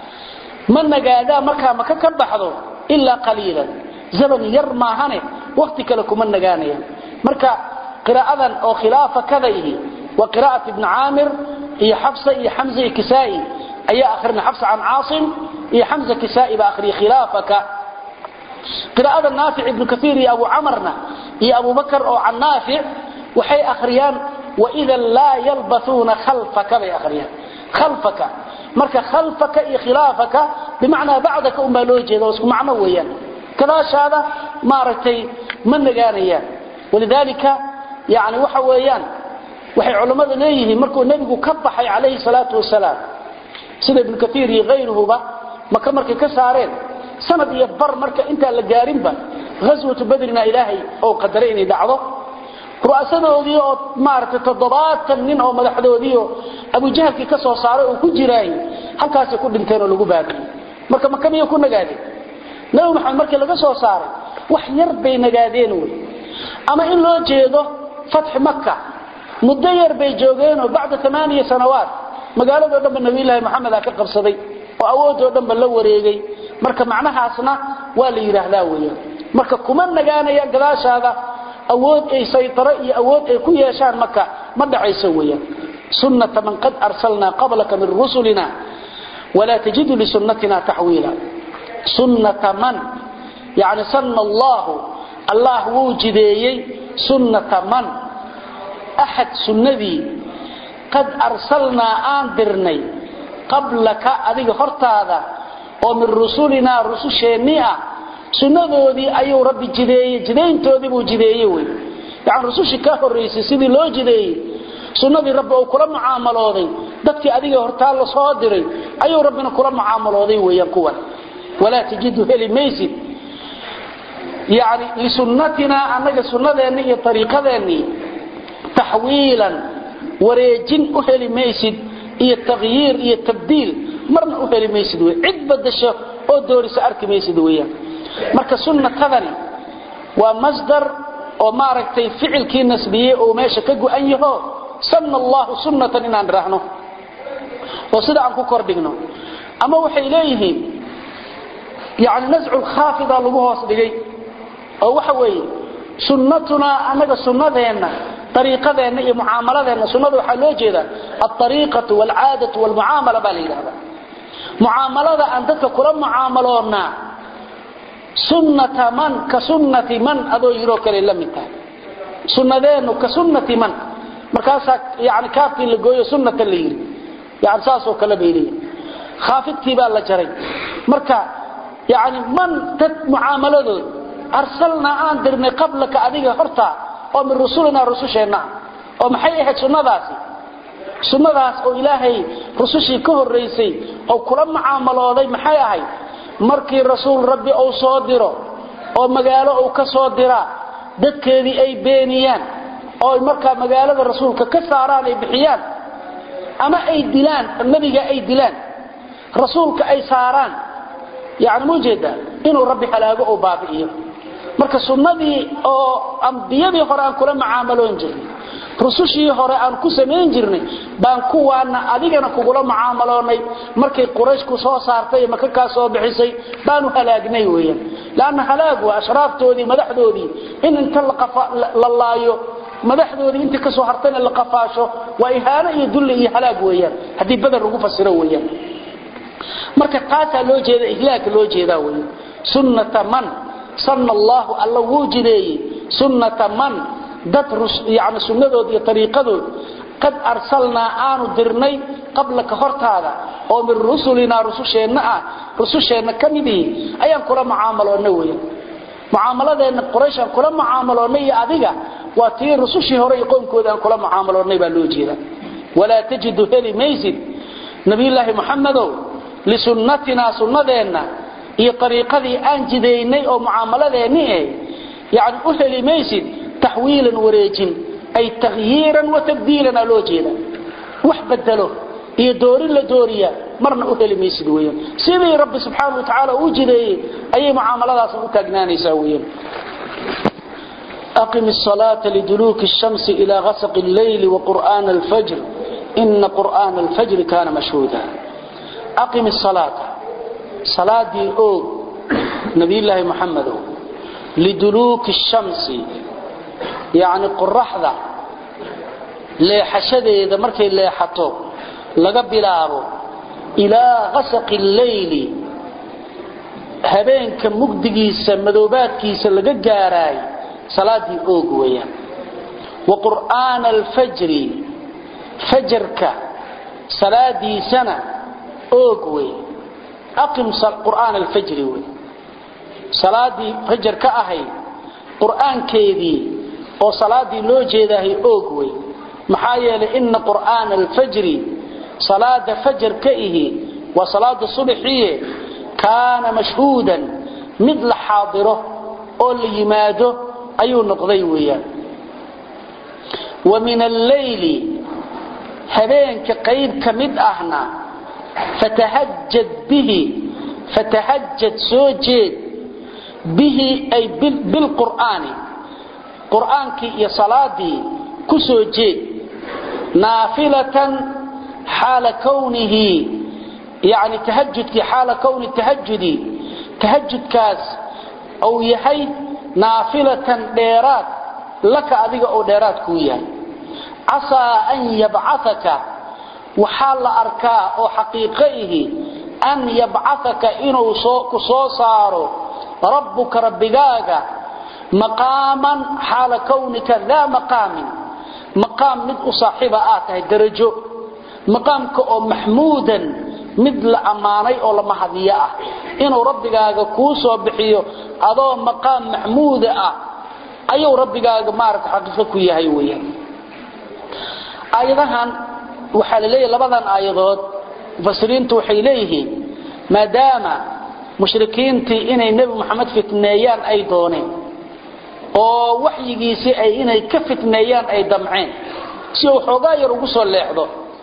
A: man nagaada marka makka ka baxdo illa qaliilan zaman yar maahane waqti kale kuma nagaanayaan marka qiraadan oo khilaafa kadayhi wa qiraa'at ibn aamir iyo hafsa iyo hamza iyo kisaa'i ayaa akhrina hafsa an aasim iyo hamza kisaa'i ba akhri khilaafaka qiraa'ada naafi' ibn kathir iyo abu amarna iyo abu bakr oo an naafi' waxay akhriyaan wa idha la yalbathuna khalfaka bi akhriyaan khalfaka marka khalfaka iyo khilaafaka bimaana ba'daka umma loo jeedo isku macno weeyaan kadaashada maartay man nagaanayaan walidalika yaani waxa weeyaan waxay culimadu leeyihiin markuu nabigu ka baxay kaleey salaatu wasalaam sida ibn kathir iyo غيرهuba maka markay ka saareen sanad iyo bar marka inta la gaarin ba ghazwatu badrina ilaahi oo qadaray inay dhacdo ru'aasadoodii oo maartay toddobaatan nin oo madaxdoodii oo abu jahl ka soo saaray oo ku jiray halkaas ku dhinteen oo lagu baabiyay marka maka miyo ku nagaadeen nabi maxamed markii laga soo saaray wax yar bay nagaadeen ama in loo jeedo fath makka muddo yar bay joogeen oo bacda thamaaniya sanawaat magaalada dhanba nabi ilaahi maxamed ka qabsaday oo awoodoo dhanba la wareegay marka macnahaasna waa la yiraahdaa weeyaan marka kuma nagaanaya gadaashaada awood ay saytara iyo awood ay ku yeeshaan makka ma dhacayso weeyaan sunnata man qad arsalna qablaka min rusulina wala tajidu li sunnatina tahwila sunnata man يعني سن الله الله وجديي سنة من أحد سنذي قد أرسلنا آندرني قبلك أذيك هرتاذا ومن رسولنا رسول شيمية سنة ذي أيو رب جديي جدين توذي بو جديي يعني رسول شكاه الرئيسي سيدي لو جديي سنة ذي رب وكرم معاملو ذي دكت أذيك هرتاذا صادري أيو ربنا كرم معاملو ذي وينكوان ولا تجد هلي ميسي يعني لسنتنا أنك سنتنا هي طريقتنا تحويلا وريجين أهل ميسد هي التغيير هي التبديل مرنا أهل ميسد عد بدشه أو دوري سأرك ميسد ويا مركز سنة كذني ومصدر ومعركة فعل كي نسبيه وماشي كجو أيه سن الله سنة إن نرهنه وصدق عنكو كردينه أما وحي إليه يعني نزع الخافضة لبوها صدقي oo waxa weey sunnatuna anaga sunnadeena tariiqadeena iyo muaamaladeena sunnadu waxa loo jeedaa at-tariiqatu wal-'aadatu wal-mu'aamala balilada mu'aamalada aan dadka kula mu'aamaloona sunnata man ka sunnati man adoo yiro kale lamita sunnadeenu ka sunnati man markaas yaani kaafti la gooyo sunnata la yiri yaani saasoo kala beelay khaafidti baa la jaray marka yaani man tad mu'aamaladooda arsalna aan dirnay qablaka adiga horta oo min rusulina rususheena oo maxay ahayd sunnadaasi sunnadaas oo ilaahay rusushii ka horeysay oo kula macaamalooday maxay ahayd markii rasuul rabbi uu soo diro oo magaalo uu ka soo dira dadkeedii ay beeniyaan oo marka magaalada rasuulka ka saaraan ay bixiyaan ama ay dilaan nabiga ay dilaan rasuulka ay saaraan yaani mujeeda inuu rabbi halaago oo baabi'iyo marka sunnadii oo ambiyadii hore aan kula macaamaloon jirnay rusushii hore aan ku sameyn jirnay baan kuwaana adigana kugula macaamaloonay markay quraysh ku soo saartay maka ka soo bixisay baanu halaagnay weeyaan laana halaagu ashraaftoodii madaxdoodii in inta la laayo madaxdoodii inta ka soo hartana la qafaasho waa ihaana iyo dulli iyo halaag weeyaan hadii badar lagu fasiro weeyaan marka qaasa loo jeeda ihlaak loo jeeda weeyaan sunnata man sanna allah alla wujideey sunnata man dad yaani sunnadood iyo tariiqadood qad arsalna aanu dirnay qablaka hortaada oo min rusulina rususheena ah rususheena kamidii ayaan kula macaamaloonay weeyaan mucaamaladeena quraysh aan kula macaamaloonay adiga waa tii rusushii hore qoomkooda aan kula macaamaloonay baa loo jeeda wala tajidu hali maysid nabiyullaahi muhammadow li sunnatina sunnadeena iyo tariiqadii aan jideynay oo mucaamaladeeni ah yaani u hali maysid تحويلا وريجين أي تغييرا وتبديلا لو جيدا وحبدله هي دوري لدوريا مرنا أهل ميسدويا سيدي رب سبحانه وتعالى وجدي أي معاملات سنتقنان يسويا أقم الصلاة لدلوك الشمس إلى غسق الليل وقرآن الفجر إن قرآن الفجر كان مشهودا أقم الصلاة صلاة دي أوغ نبي الله محمد لدلوك الشمس يعني قرحده leexashadeeda markay leexato laga bilaabo ila ghasaq al-layl habeenka mugdigiisa madoobaadkiisa laga gaaray salaadii oog weeyaan wa qur'aan al-fajr fajrka salaadii sana oog weey aqim qur'aan al-fajr weey salaadii fajrka ahay qur'aankeedii oo salaadii loo jeedahay oog weey maxaa yeelay in qur'aan al-fajr salaada fajr kaihi wa salaada subhiye kaana mashhuudan mid la xaadiro oo la yimaado ayuu noqday weeyaan wa min al-layl habeenka qayb kamid ahna fatahajjad bihi fatahajjad soojeed bihi ay bil qur'aani qur'aanki iyo salaadii ku soo jeed naafilatan حال كونه يعني تهجد في حال كون التهجد تهجد كاس أو يحي نافلة ديرات لك أذيك أو ديرات كويا عسى أن يبعثك وحال أركاء أو حقيقيه أن يبعثك إنه صوصاره ربك ربك مقاما حال كونك ذا مقام مقام مد صاحبه آته درجه مقامك او محمودا مثل اماني او لما هديه اه انه ربigaaga ku soo bixiyo adoo maqam mahmuud ah ayu rabigaaga maarta xaqiiqo ku yahay weeyaan ayadahan waxa la leeyahay labadan aayadood fasiriintu waxay leeyihiin maadaama mushrikiintii inay nabi maxamed fitneeyaan ay dooneen oo waxyigiisi ay inay ka fitneeyaan ay damceen si uu xogaa yar ugu soo leexdo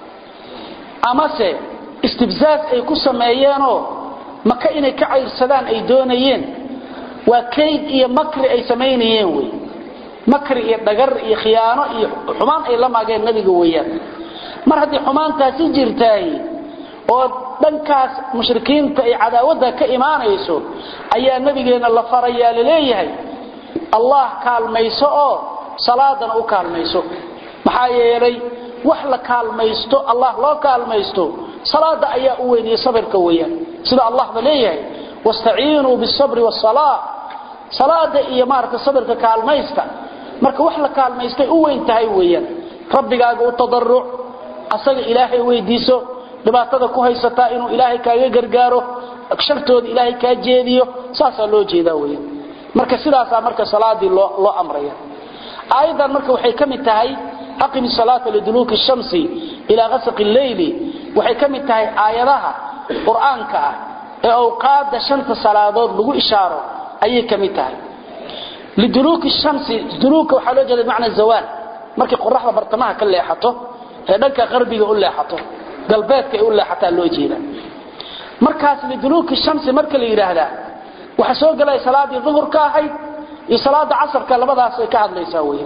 A: ama se istibzaaz ay ku sameeyeenoo maka inay ka cayrsadaan ay doonayeen waa kayd iyo makri ay sameeyeen way makri iyo dhagar iyo khiyaano iyo xumaan ay la maageen nabiga weeyaan mar hadii xumaantaasi jirtay oo dhankaas mushrikiinta ay cadaawada ka iimaanayso ayaa nabigeena la farayaa leeyahay allah kaalmayso oo salaadana u kaalmayso maxaa yeelay wax la kaalmaysto allah loo kaalmaysto salaada ayaa u weyniyay sabirka weeyaan sida allah baleeyahay wasta'inu bis-sabri was-salah salaada iyo maarka sabirka kaalmaysta marka wax la kaalmaystay u weyn tahay weeyaan rabbigaaga u tadarruc asaga ilaahay weydiiso dhibaatada ku haysata inuu ilaahay kaaga gargaaro shartooda ilaahay ka jeediyo saasa loo jeedaa weeyaan marka sidaas marka salaadi loo loo amraya aydan marka waxay kamid tahay aqim as-salata liduluki ash-shamsi ila ghasaq al-layl waxay kamid tahay aayadaha quraanka ee awqaada shanta salaadood lagu ishaaro ayay kamid tahay liduluki ash-shamsi duluka waxa loo jeedaa macna zawal markii qorraxda bartamaha ka leexato ee dhanka qarbiga u leexato galbeedka u leexato loo jeedaa markaas liduluki ash-shamsi marka la yiraahdo waxa soo galay salaadii dhuhurka ahayd iyo salaada casrka labadaas ay ka hadlaysaa weeyaan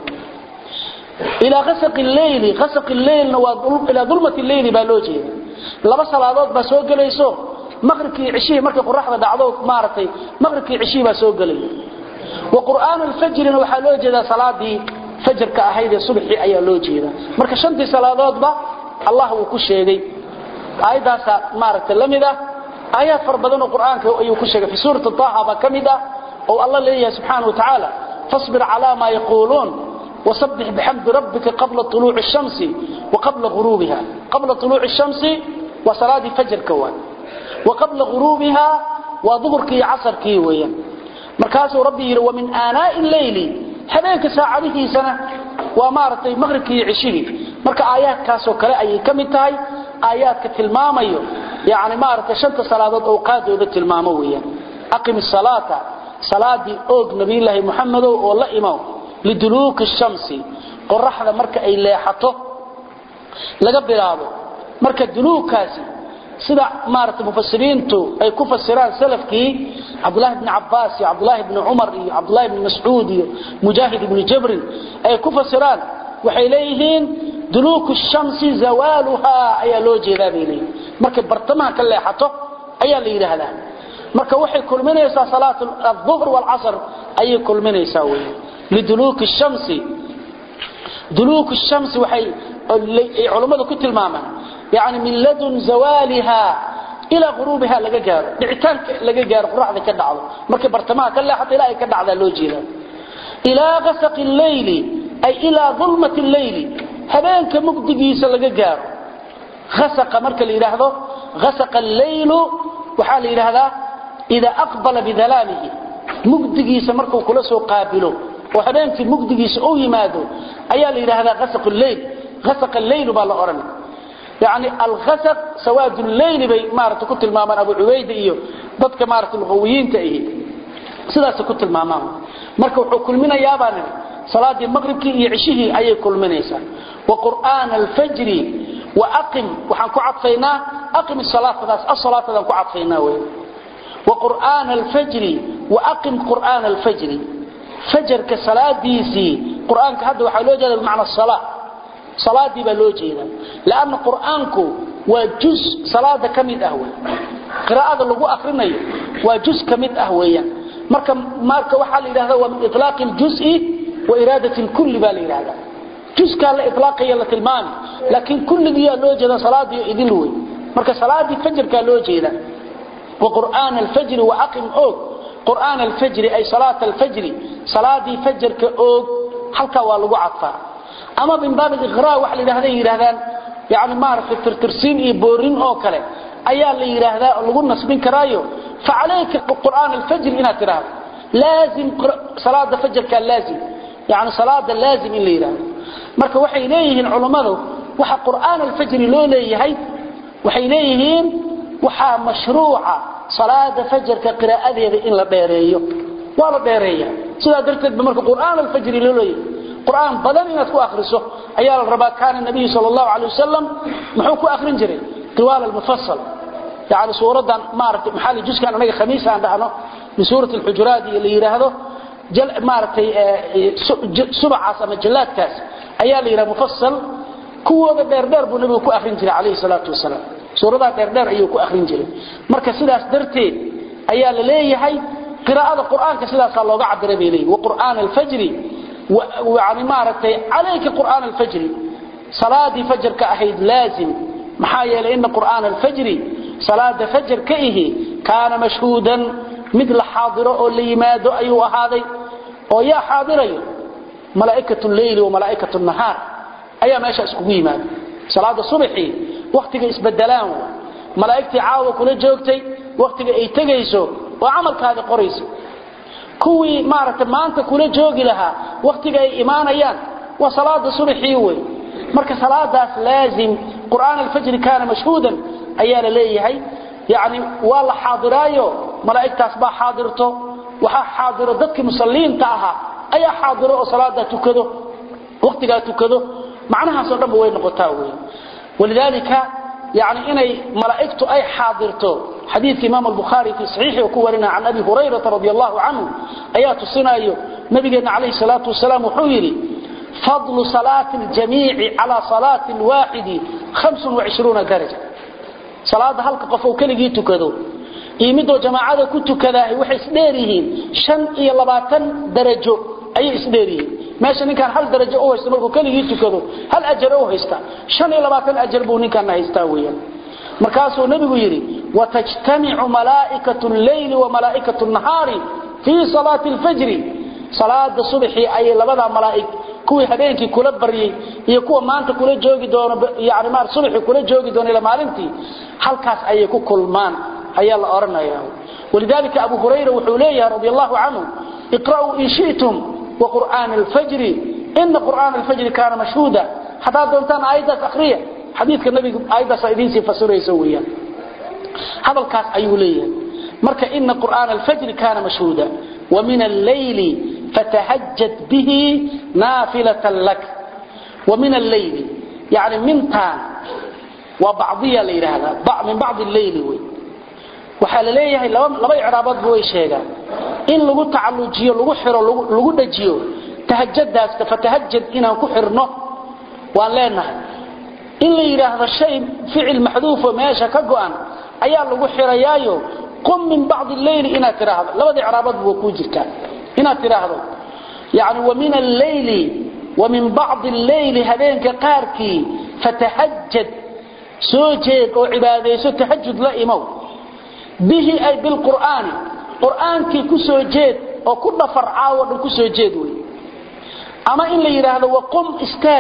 A: ila ghasaq al-layl ghasaq al-layl wa ila dhulmati al-layl ba loo jeedaa laba salaadood ba soo galayso maghribkii cishii markii qorraxda dhacdo maaratay maghribkii cishii ba soo galay wa qur'aan al-fajr waxa loo jeedaa salaadii fajrka ahayd ee subaxi ayaa loo jeedaa marka shantii salaadood ba Allah uu ku sheegay ayadaas maaratay lamida آيات فربضان القرآن يكشف في سورة الطه بكمدة أو الله ليه سبحانه وتعالى فاصبر على ما يقولون وسبح بحمد ربك قبل طلوع الشمس وقبل غروبها قبل طلوع الشمس وصلاة فجر كوان وقبل غروبها وظهرك عصرك ويا مركز ربي ومن آناء الليل حبيك ساعته سنة ومارة مغربك عشرين مركز آيات كاسو كلا أي كمتاي آيات كتلماميو يعني ما أردت شنت صلاة أوقات وذات الماموية أقم الصلاة صلاة أوق نبي الله محمد والله إمام لدلوك الشمس قرحنا مركة أي لاحته لقبل هذا مركة دلوك كاسي سدع مارة مفسرين تو أي كفسران سلف كي عبد الله بن عباس عبد الله بن عمر عبد الله بن مسعود مجاهد بن جبر أي كفسران وحيليهن دلوك الشمس زوالها أي لوجه ذابيني marka bartamaha ka leexato ayaa la yiraahdaa marka waxay kulminaysaa salaatu adh-dhuhr wal 'asr ayay kulminaysaa way liduluuk ash-shamsi duluuk ash-shamsi waxay culimadu ku tilmaamaan yaani min ladun zawaliha ila ghurubiha laga gaaro dhicitaanka laga gaaro quraacda ka dhacdo marka bartamaha ka leexato ilaa ay ka dhacda loo jeedaa ila ghasaq al-layl ay ila dhulmati al-layl habeenka mugdigiisa laga gaaro غسق مرك اللي يراهده غسق الليل وحال يراهده إذا أقبل بذلامه مقدقيس مركو كل سو قابله وحبينك مقدقيس أو يماده أيال يراهده غسق الليل غسق الليل بالأورن يعني الغسق سواد الليل بي مارة كنت المامان أبو عبيد إيو ضدك مارة الغويين تأيه سلاسة كنت المامان مركو كل منا يابان صلاة المغرب كي يعشيه أي كل منيسا وقرآن الفجر وأقم وحن كعطفينا أقم الصلاة بس الصلاة ذا كعطفينا وين وقرآن الفجر وأقم قرآن الفجر فجر كصلاة ديسي قرآن كهذا وحلوجه بمعنى الصلاة صلاة دي بلوجه لأن قرآنك وجزء صلاة كميد أهوي قراءة اللي هو أخرنا وجزء كميد أهويا مركا مركا وحال إلى ومن إطلاق الجزء وإرادة الكل بالإرادة جزء كان إطلاقه يلا تلمان لكن كل دي لوجه صلاة يدلوي مركا صلاة فجر كان لوجه وقرآن الفجر وأقم أوك قرآن الفجر أي صلاة الفجر صلاة فجر كأوك حلقة والغو عطفة أما من باب الإغراء وحل لهذه يرهدان يعني ما عرف الترترسين إيبورين أوكالي أيها اللي يرهدان اللي نصبين كرايو فعليك قرآن الفجر إنا تراه لازم صلاة فجر كان لازم يعني صلاة لازم اللي يرهدان marka waxay leeyihiin culimadu waxa quraan al-fajr loo leeyahay waxay leeyihiin waxa mashruuca salaada fajrka qiraadeeda in la dheereeyo waa la dheereeyaa sida darteed marka quraan al-fajr loo leeyahay quraan badan inaad ku akhriso ayaa la rabaa kaan nabi sallallahu alayhi wasallam muxuu ku akhrin jiray tiwal al-mufassal yaani suuradan maartay maxalli juzkan anaga khamiis aan dhahno min suurat al-hujurat اللي yiraahdo jal maartay subaxaas ama jalaadkaas ayaa la yiraahdaa mufassal kuwada dheer dheer buu nabigu ku akhrin jiray kaleey salaatu wasalaam suurada dheer dheer ayuu ku akhrin jiray marka sidaas darteed ayaa la leeyahay qiraa'ada quraanka sidaas looga cabiray beelay wa quraan al-fajr wa yaani maartay alayka quraan al-fajr salaadi fajr ka ahayd laazim maxaa yeelay in quraan al-fajr salaada fajr ka ihi kaana mashhuudan midla haadiro oo la yimaado ayuu ahaaday oo yaa haadirayo ملائكة الليل وملائكة النهار أيام إيش أسكوه يماد صلاة الصبح وقتك إسبدلان ملائكة عاوة كل جوكتي وقتك إيتجيسو وعمل هذا قريس kuwii maarata maanta kula joogi lahaa waqtiga ay iimaanayaan wa salaada subhi way marka salaadaas laazim quraan al-fajr kana mashhuudan ayaa la leeyahay yaani wala xaadiraayo malaa'iktaas ba xaadirto waxa xaadiro dadkii musalliinta aha ayaa xaadiro oo salaada tukado waqtiga tukado macnaha soo dhanba way noqotaa way walidalika يعني إني ملائكته أي حاضرته حديث إمام البخاري في صحيحه وكورنا عن أبي هريرة رضي الله عنه آيات الصناية نبينا عليه الصلاة والسلام حويري فضل صلاة الجميع على صلاة الواحد خمس وعشرون درجة صلاة هلك قفو كلي تكذو يمدوا جماعة كنت كذا وحي سديريهين شن إيا لباتن درجة أي سديريهين ماشي نكان هل درجة أو هيستا مركو كلي تكذو هل أجر أو هيستا شن إيا لباتن أجر بو نكان هيستاويا مركاسو نبي يري وتجتمع ملائكة الليل وملائكة النهار في صلاة الفجر صلاة الصبح أي لبدا ملائك كوي habeenkii kula bariyay iyo kuwa maanta kula joogi doono yaani maar subaxii kula joogi doono ila maalintii halkaas ayay ku kulmaan ayaa la oranayaa walidalika abu hurayra wuxuu leeyahay radiyallahu anhu iqra'u in shi'tum wa qur'an al-fajr in qur'an al-fajr kana mashhuda hadaa doontaan aayadaas akhriya xadiiska nabiga aayadaas idin si fasirayso weeyaan hadalkaas ayuu leeyahay marka in qur'an al-fajr kana mashhuda wa min al-layli فتهجد به نافلة لك ومن الليل يعني من تان وبعضية ليل هذا من بعض الليل وحال ليه لما إعرابات بوي شيئا إن لغو تعلجيه لغو حره لغو دجيه تهجد داسك فتهجد إنا كحرنه وان لنا إن ليه هذا الشيء فعل محذوف وماشا كقوان أيا لغو حريايو قم من بعض الليل إنا تراه لما دي إعرابات بوي كوجركا هنا تراهدو يعني ومن الليل ومن بعض الليل هذين كقاركي فتهجد سوجد وعبادة تهجد لا إمو به أي بالقرآن قرآن كي كسوجد وكل فرعاوة كسوجد أما إن لي هذا وقم استاد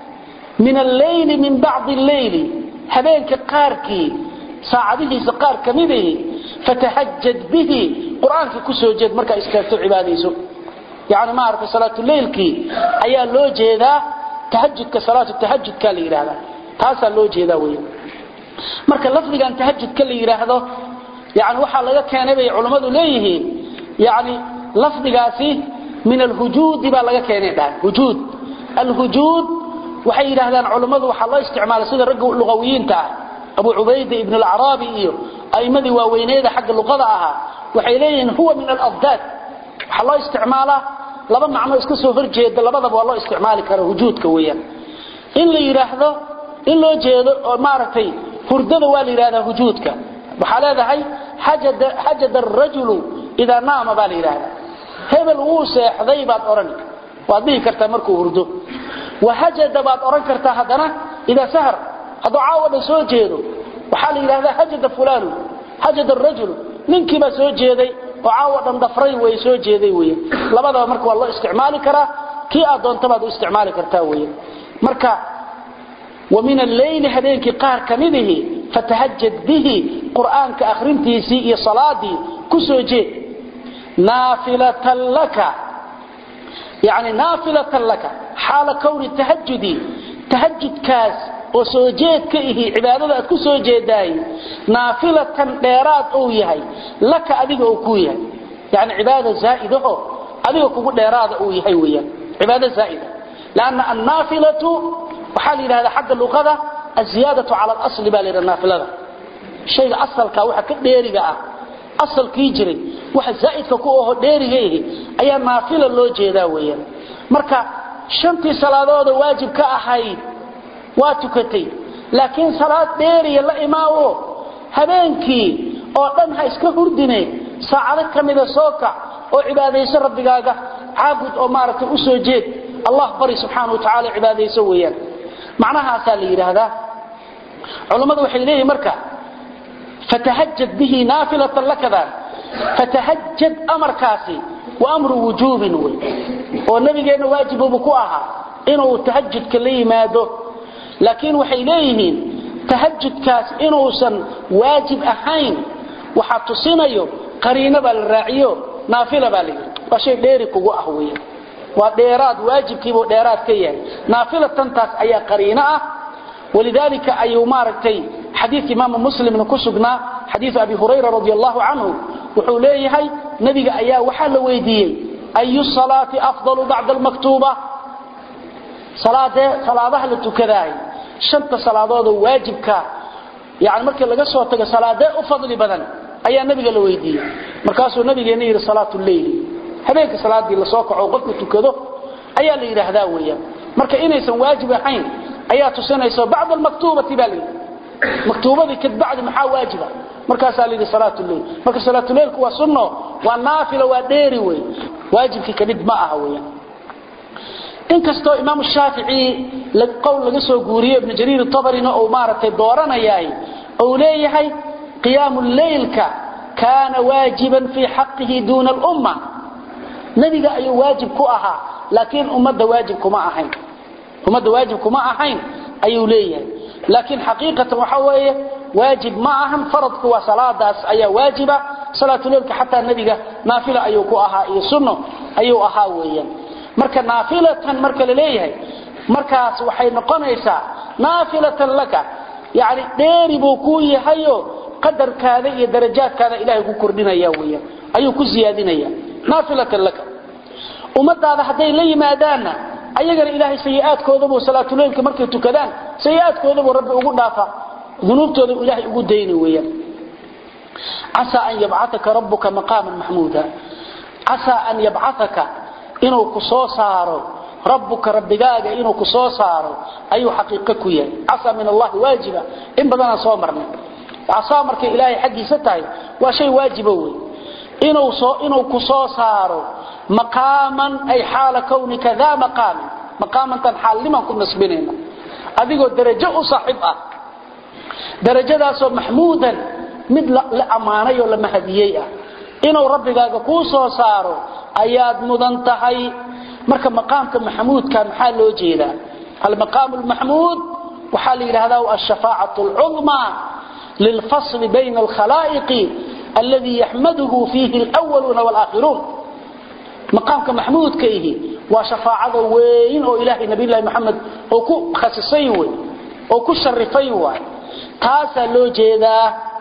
A: من الليل من بعض الليل هذين كقاركي ساعده سقار كمده فتهجد به قرآن كي كسوجد مركا استاذ عباديسو يعني ما أعرف صلاة الليل كي أيها لو جيدا تهجد كصلاة التهجد كالي إرادا تاسا لو جيدا ويا مركا لفظي كان تهجد كالي إرادا يعني وحا لغا كان بي علماء ليه يعني لفظي قاسي من الهجود با لغا كان دان هجود الهجود وحي إرادا علماء وحا الله استعمال سيدا رقوا اللغويين تا أبو عبيد ابن العرابي إيو أيمدي واوينيدا حق اللغة أها وحيلين هو من الأضداد الله استعماله لبا معنى اسكو سو horjeeda labadaba waa loo isticmaali karo wujuudka weeyaan in la yiraahdo in loo jeedo oo maartay hurdada waa la yiraahdaa wujuudka waxa leedahay hajada hajada ar-rajulu idha naama baa la yiraahdaa hebel uu seexday baad oran waad dhihi kartaa markuu hurdo wa hajada baad oran kartaa hadana idha sahar hadu caawada soo jeedo waxa la yiraahdaa hajada fulanu hajada ar-rajulu ninkii ba soo jeeday oo caawadan dafray way soo jeeday weey labadaba marka waa loo isticmaali karaa kii aad doonto baad u isticmaali kartaa weey marka ومن الليل هدينك قار كمده فتهجد به قرآن كأخرنتيسي إيا صلاتي كسوجي نافلة لك يعني نافلة لك حال كون التهجدي تهجد كاس وسوجيد كإيه عبادة كسوجيد داي نافلة ديرات أويهي لك أديك أوكوية يعني عبادة زائدة أديك أوكو ديرات أويهي ويا عبادة زائدة لأن النافلة وحال إلى هذا حق اللغة الزيادة على الأصل بالي النافلة شيء أصل كوحة كديري أصل كيجري واحد زائد كوه ديري أي نافلة اللو جيدا ويا مركا شنتي صلاة واجب كأحيد واتكتي لكن صلاة ديري لا إماو هبينكي أو دنها إسكا هرديني ساعدك كميدا سوكا أو عبادة يسر ربكاك عابد أو مارك أسو جيد الله بري سبحانه وتعالى عبادة يسويا معناها أسالي هذا علماء وحي إليه مركا فتهجد به نافلة لك ذا فتهجد أمر كاسي وأمر وجوب والنبي قال واجب بكوها إنه تهجد كليه ماده لكن وحي إليه تهجد كاس إنه سن واجب أحين وحاتصينيو قرينة بالراعيو نافلة بالي waa shay dheeri kugu ah weeyaan waa dheeraad waajibkiiba dheeraad ka yahay naafilatan taas ayaa qariina ah ولذلك أي ماركتي حديث إمام مسلم كسقنا حديث أبي هريرة رضي الله عنه وحوليه نبي أيا وحل ويدي أي الصلاة أفضل بعد المكتوبة صلاة صلاة أهل كذاي شنت صلاة واجبك يعني مركز لقى صوتك صلاة أفضل بدن أيا نبي قال ويدي مركز النبي ينير صلاة الليل هذيك صلاة دي لصوك عقبك تكذو أيا اللي يرهداوية مركز إنيس واجب حين ayaa tusinayso bacd almaktubati bali maktubadi kad bacd maxaa waajiba markaas ali salaatu leey marka salaatu leey waa sunno waa naafila waa dheeri way waajibki kadib ma aha weeyaan inkasto imaam shaafici la qowl laga soo guuriyay ibn jarir at-tabari oo maaratay dooranayay oo leeyahay qiyamul leylka kana waajiban fi haqqihi duna al-umma nabiga ay waajib ku aha laakiin ummadda waajib kuma ahayn umada واجب كما ahayn ayuu leeyahay laakiin xaqiiqatan waxa weeye waajib ma ahan faradku waa salaadaas ayaa waajiba salaatu leelka hatta nabiga naafila ayuu ku ahaa iyo sunno ayuu ahaa weeyaan marka naafilatan marka la leeyahay markaas waxay noqonaysaa naafilatan laka yaani dheeri buu ku yahayo qadarkaada iyo darajaadkaada ilaahay ku kordhinaya weeyaan ayuu ku ziyaadinaya naafilatan laka umadaada haday la yimaadaana ayagana ilaahay sayi'aadkooda buu salaatu leelka markay tukadaan sayi'aadkooda buu rabbi ugu dhaafa dunuubtooda ilaahay ugu deeyni weeyaan asa an yab'athaka rabbuka maqaman mahmuda asa an yab'athaka inuu ku soo saaro rabbuka rabbigaaga inuu ku soo saaro ayu xaqiiqo ku yahay asa min allah waajiba in badana soo marnay asa markay ilaahay xaqiisa tahay waa shay waajiba weey inuu soo inuu ku soo saaro مقاما أي حال كونك ذا مقام مقاما تنحال لمن كنا نسبينينا أذيقوا درجة صاحبة درجة ذا محمودا مثل لأماني ولا مهديئة إنه ربك قوصه صاروا أياد مدنتهي مركب مقامك محمود كان حال وجيدا المقام المحمود وحال إلى هذا الشفاعة العظمى للفصل بين الخلائق الذي يحمده فيه الأولون والآخرون مقامك محمود كيه وشفاعة وين أو إلهي نبي الله محمد أو كو خصيصي وين أو كو شرفي وين تاسا لو جيدا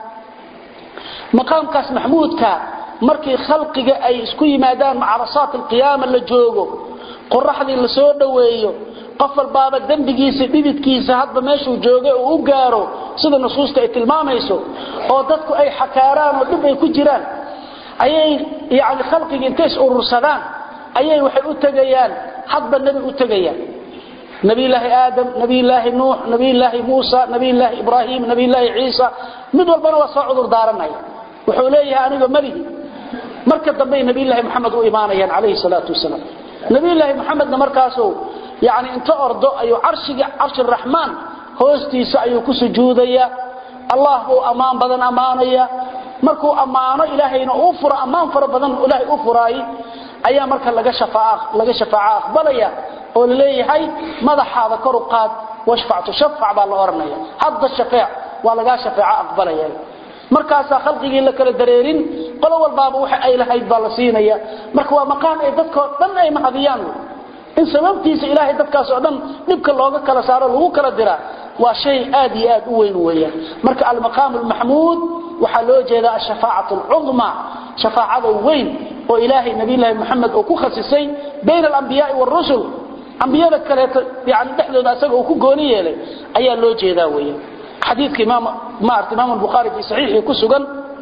A: مقامك محمود كا مركي خلقك أي اسكوي مادان مع عرصات القيامة اللي جوغو قرح دي اللي سو دويو قفل باب الدنبجيس ديدكيس هادبا ميشو جوغو او غارو سيده نصوصته اي تلماميسو oo dadku ay xakaaraan oo dib ay ku jiraan ayay yaani khalqiga intaas urursadaan ayay waxay u tagayaan hadba nabi u tagayaan nabi ilaahi aadam nabi ilaahi nuux nabi ilaahi muusa nabi ilaahi ibraahim nabi ilaahi ciisa mid walbana waa soo cudur daaranay wuxuu leeyahay aniga malihi marka dambe nabi ilaahi maxamed uu iimaanayaan alayhi salatu wasalaam nabi ilaahi maxamed markaasoo yaani inta ordo ayuu arshiga arsh arrahman hoostiisa ayuu ku sujuudaya allah uu amaan badan amaanaya markuu amaano ilaahayna uu furo amaan faro badan ilaahay uu furaay ayaa marka laga shafaac laga shafaac aqbalaya oo leeyahay madaxaada kor u qaad washfa'tu shafaa baa la oranaya hadda shafaac waa laga shafaac aqbalaya markaas khalqigii la kala dareerin qolo walbaaba waxa ay lahayd baa la siinaya marka waa maqaan ay dadka dhan ay mahadiyaan in sababtiisa ilaahay dadkaas oo dhan dibka looga kala saaro lagu kala diraa waa shay aad iyo aad u weyn weeyaan marka al maqam al mahmud waxa loo jeedaa ash-shafaa'atu al-'uzma shafaa'ada weyn oo ilaahay nabi ilaahay maxamed oo ku khasisay bayna al-anbiya'i war-rusul anbiyada kale yaani dhaxdooda asaga oo ku gooni yeelay ayaa loo jeedaa weeyaan xadiidka imaam maartay imaam al-bukhari fi sahihi ku sugan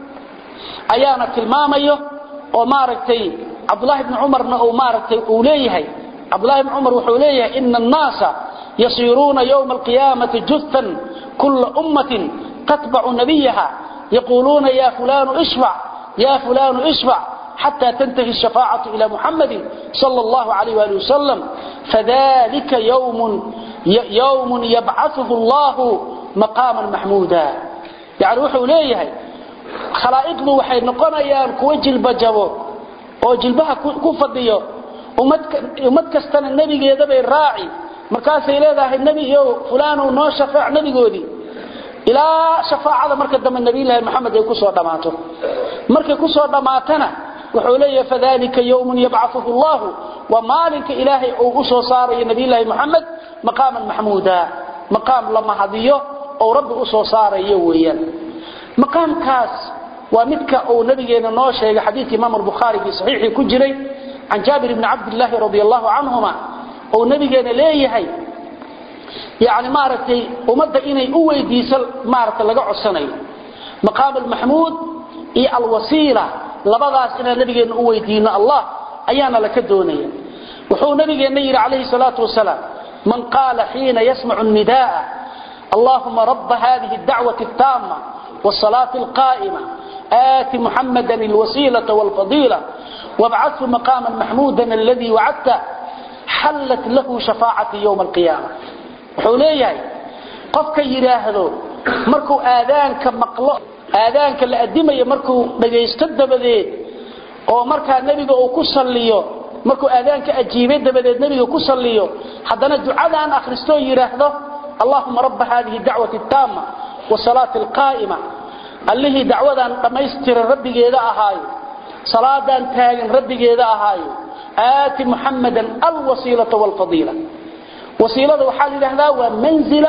A: ayaana tilmaamayo oo maartay abdullah ibn umarna oo maartay uu leeyahay abdullah ibn umar wuxuu leeyahay inna an-nasa يصيرون يوم القيامة جثا كل أمة تتبع نبيها يقولون يا فلان اشفع يا فلان اشفع حتى تنتهي الشفاعة إلى محمد صلى الله عليه وآله وسلم فذلك يوم يوم يبعثه الله مقاما محمودا يعني وحو ليه خلائقه وحي نقنا يا كوجه البجبو او جلبها كفديو امد كستن النبي يدبي الراعي markaas ay leedahay nabi iyo fulaan oo noo shafaac nabigoodi ila shafaacada marka dambe nabi ilaahay maxamed ay ku soo dhamaato markay ku soo dhamaatana وحوليه فذلك يوم يبعثه الله ومالك إلهي أو أسو صار نبي الله محمد مقاما محمودا مقام لما هديه أو رب أسو صار يويا مقام كاس ومدك أو نبينا نوشي حديث إمام البخاري في صحيحه كجري عن جابر بن عبد الله رضي الله عنهما أو نبينا ليه هي يعني مارتي ومدى إني أوي ديسل مارت لقع السنة مقام المحمود إي الوسيلة لبغاس إن نبينا أوي دين الله أيانا لك الدونية وحو نبينا يرى عليه الصلاة والسلام من قال حين يسمع النداء اللهم رب هذه الدعوة التامة والصلاة القائمة آت محمدا الوسيلة والفضيلة وابعثه مقاما محمودا الذي وعدته حلت له شفاعة يوم القيامة حوليه قفك يراهدو مركو آذانك مقلو آذانك لأدمي مركو نجيستد بديد oo marka nabiga uu ku saliyo markuu aadaanka ajiibay dabadeed nabiga ku saliyo hadana ducada aan akhristo yiraahdo Allahumma rabb hadhihi da'wati tamma wa salati alqa'ima allahi da'wadan dhamaystira rabbigeeda ahaayo salaadan taagan rabbigeeda ahaayo aati muhammadan alwasilata walfadila wasilada waxa la yiraahdaa waa manzila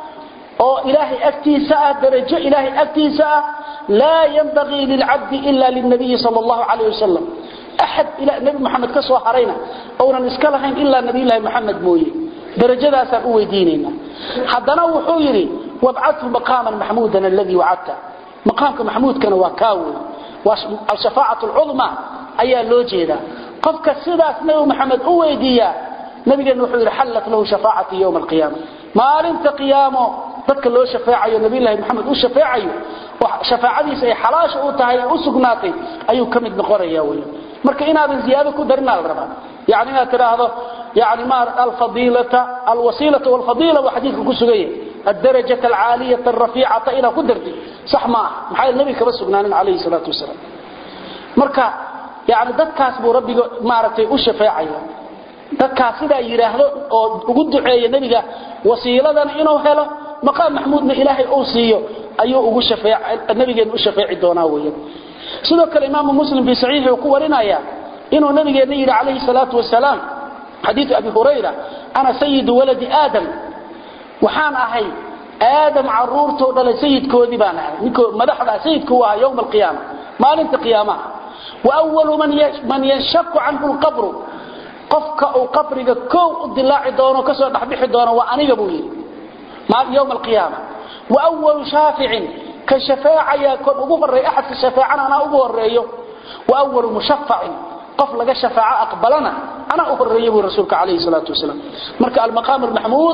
A: oo ilaahi agtiisa ah darajo ilaahi agtiisa ah لا ينبغي للعبد إلا للنبي صلى الله عليه وسلم أحد إلى نبي محمد كسوة حرينا أو نسكلهين إلا نبي الله محمد موي درجة ذا سأقوي ديننا حدنا وحويري وابعثه مقاما محمودا الذي وعدته مقامك محمود كان وكاوي والشفاعة العظمى أي اللوجي ذا قفك السيدات نبي محمد أوي ديا نبي نوحي حلت له شفاعة يوم القيامة ما لنت قيامه ذكر له شفاعة نبي الله محمد وشفاعة شفاعتيس ay xalaash u tahay u sugnaatay ayuu kamid noqonayaa weey marka inaadan ziyaado ku darnaa la rabaa yaani aad tiraahdo yaani ma al fadilata al wasilata wal fadila wa hadithku ku sugay الدرجه العاليه الرفيعه ila ku darti sax ma maxay nabi ka sugnaanin kaleey salatu wasalaam marka yaani dadkaas buu rabbiga maartay u shafaacayo dadkaas sida yiraahdo oo ugu duceeyo nabiga wasiiladan inuu helo maqam mahmuudna ilaahay oo siiyo ayuu ugu shafaac nabigeena u shafaaci doonaa weeyaan sidoo kale imaam muslim bi sahih ku warinaya inuu nabigeena yiri kaleey salatu wasalaam hadith abi hurayra ana sayyid walad adam waxaan ahay adam caruurto dhalay sayidkoodii baan ahay ninka madaxda sayidku waa yawm alqiyaama maalinta qiyaamaha wa awwalu man man yanshaqu anhu alqabr qofka oo qabriga koow u dilaaci doono ka soo dhaxbixi doono waa aniga buu yiri ma yawm alqiyaama وأول شافع كشفاعة يكون أقرر أحد الشفاعة أنا أقرر وأول مشفع قف لك الشفاعة أقبلنا أنا أقرر رسولك عليه الصلاة والسلام مركع المقام المحمود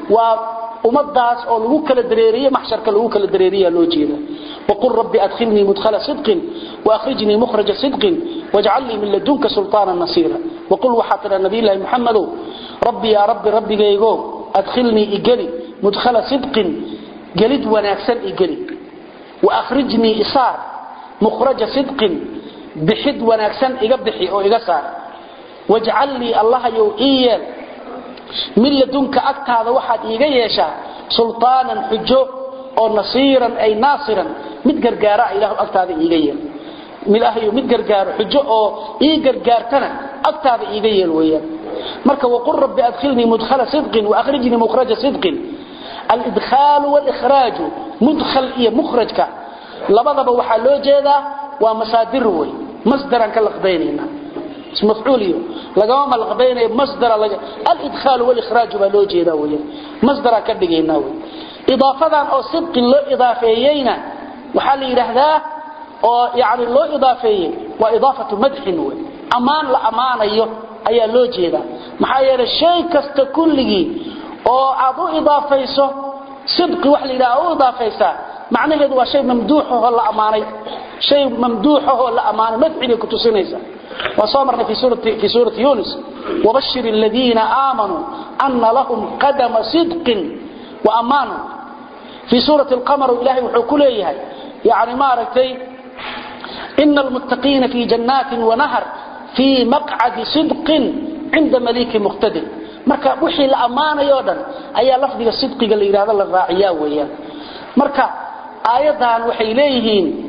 A: ومضاس أو الوكل الدريرية محشرك الوكل الدريرية لوجينا وقل ربي أدخلني مدخل صدق وأخرجني مخرج صدق واجعل لي من لدنك سلطانا نصيرا وقل وحاتنا النبي الله محمد ربي يا ربي ربي جيغو أدخلني إجلي مدخل صدق جلد وناكسن إجري وأخرجني إصار مخرج صدق بحد وناكسن إجبحي أو إجسار واجعل لي الله يوئيا من لدنك أكت هذا واحد إيجيشا سلطانا حجو أو نصيرا أي ناصرا متقرقارا إله أكت هذا إيجيا من أهي متقرقار حجو أو إيجرقارتنا أكت هذا إيجيا الويا مركا وقل ربي أدخلني مدخل صدق وأخرجني مخرج صدق الإدخال والإخراج مدخل إيه مخرجك لبضب وحلو جيدا ومصادره مصدرا كالقبينينا اسم مفعوليه لقوام القبيني مصدر الإدخال والإخراج بلو جيدا مصدرا كالبقينا إضافة أو صدق لو إضافيين وحالي لهذا يعني لو إضافي وإضافة مدح أمان لأمان أيه أيه لو جيدا محايا الشيء كستكله oo aad u idaafayso sidq wax la ilaahay u idaafaysa macnaheedu waa shay mamduux oo la amaanay shay mamduux oo la amaanay madciga ku tusinaysa وصامرنا في سورة في سورة يونس وبشر الذين آمنوا أن لهم قدم صدق وأمان في سورة القمر إلهي وحكوليها يعني ما رأيتي إن المتقين في جنات ونهر في مقعد صدق عند مليك مقتدر marka wixii la amaanayo dhan ayaa lafdiga sidqiga la yiraahdo la raaciyaa weeyaan marka aayadan waxay leeyihiin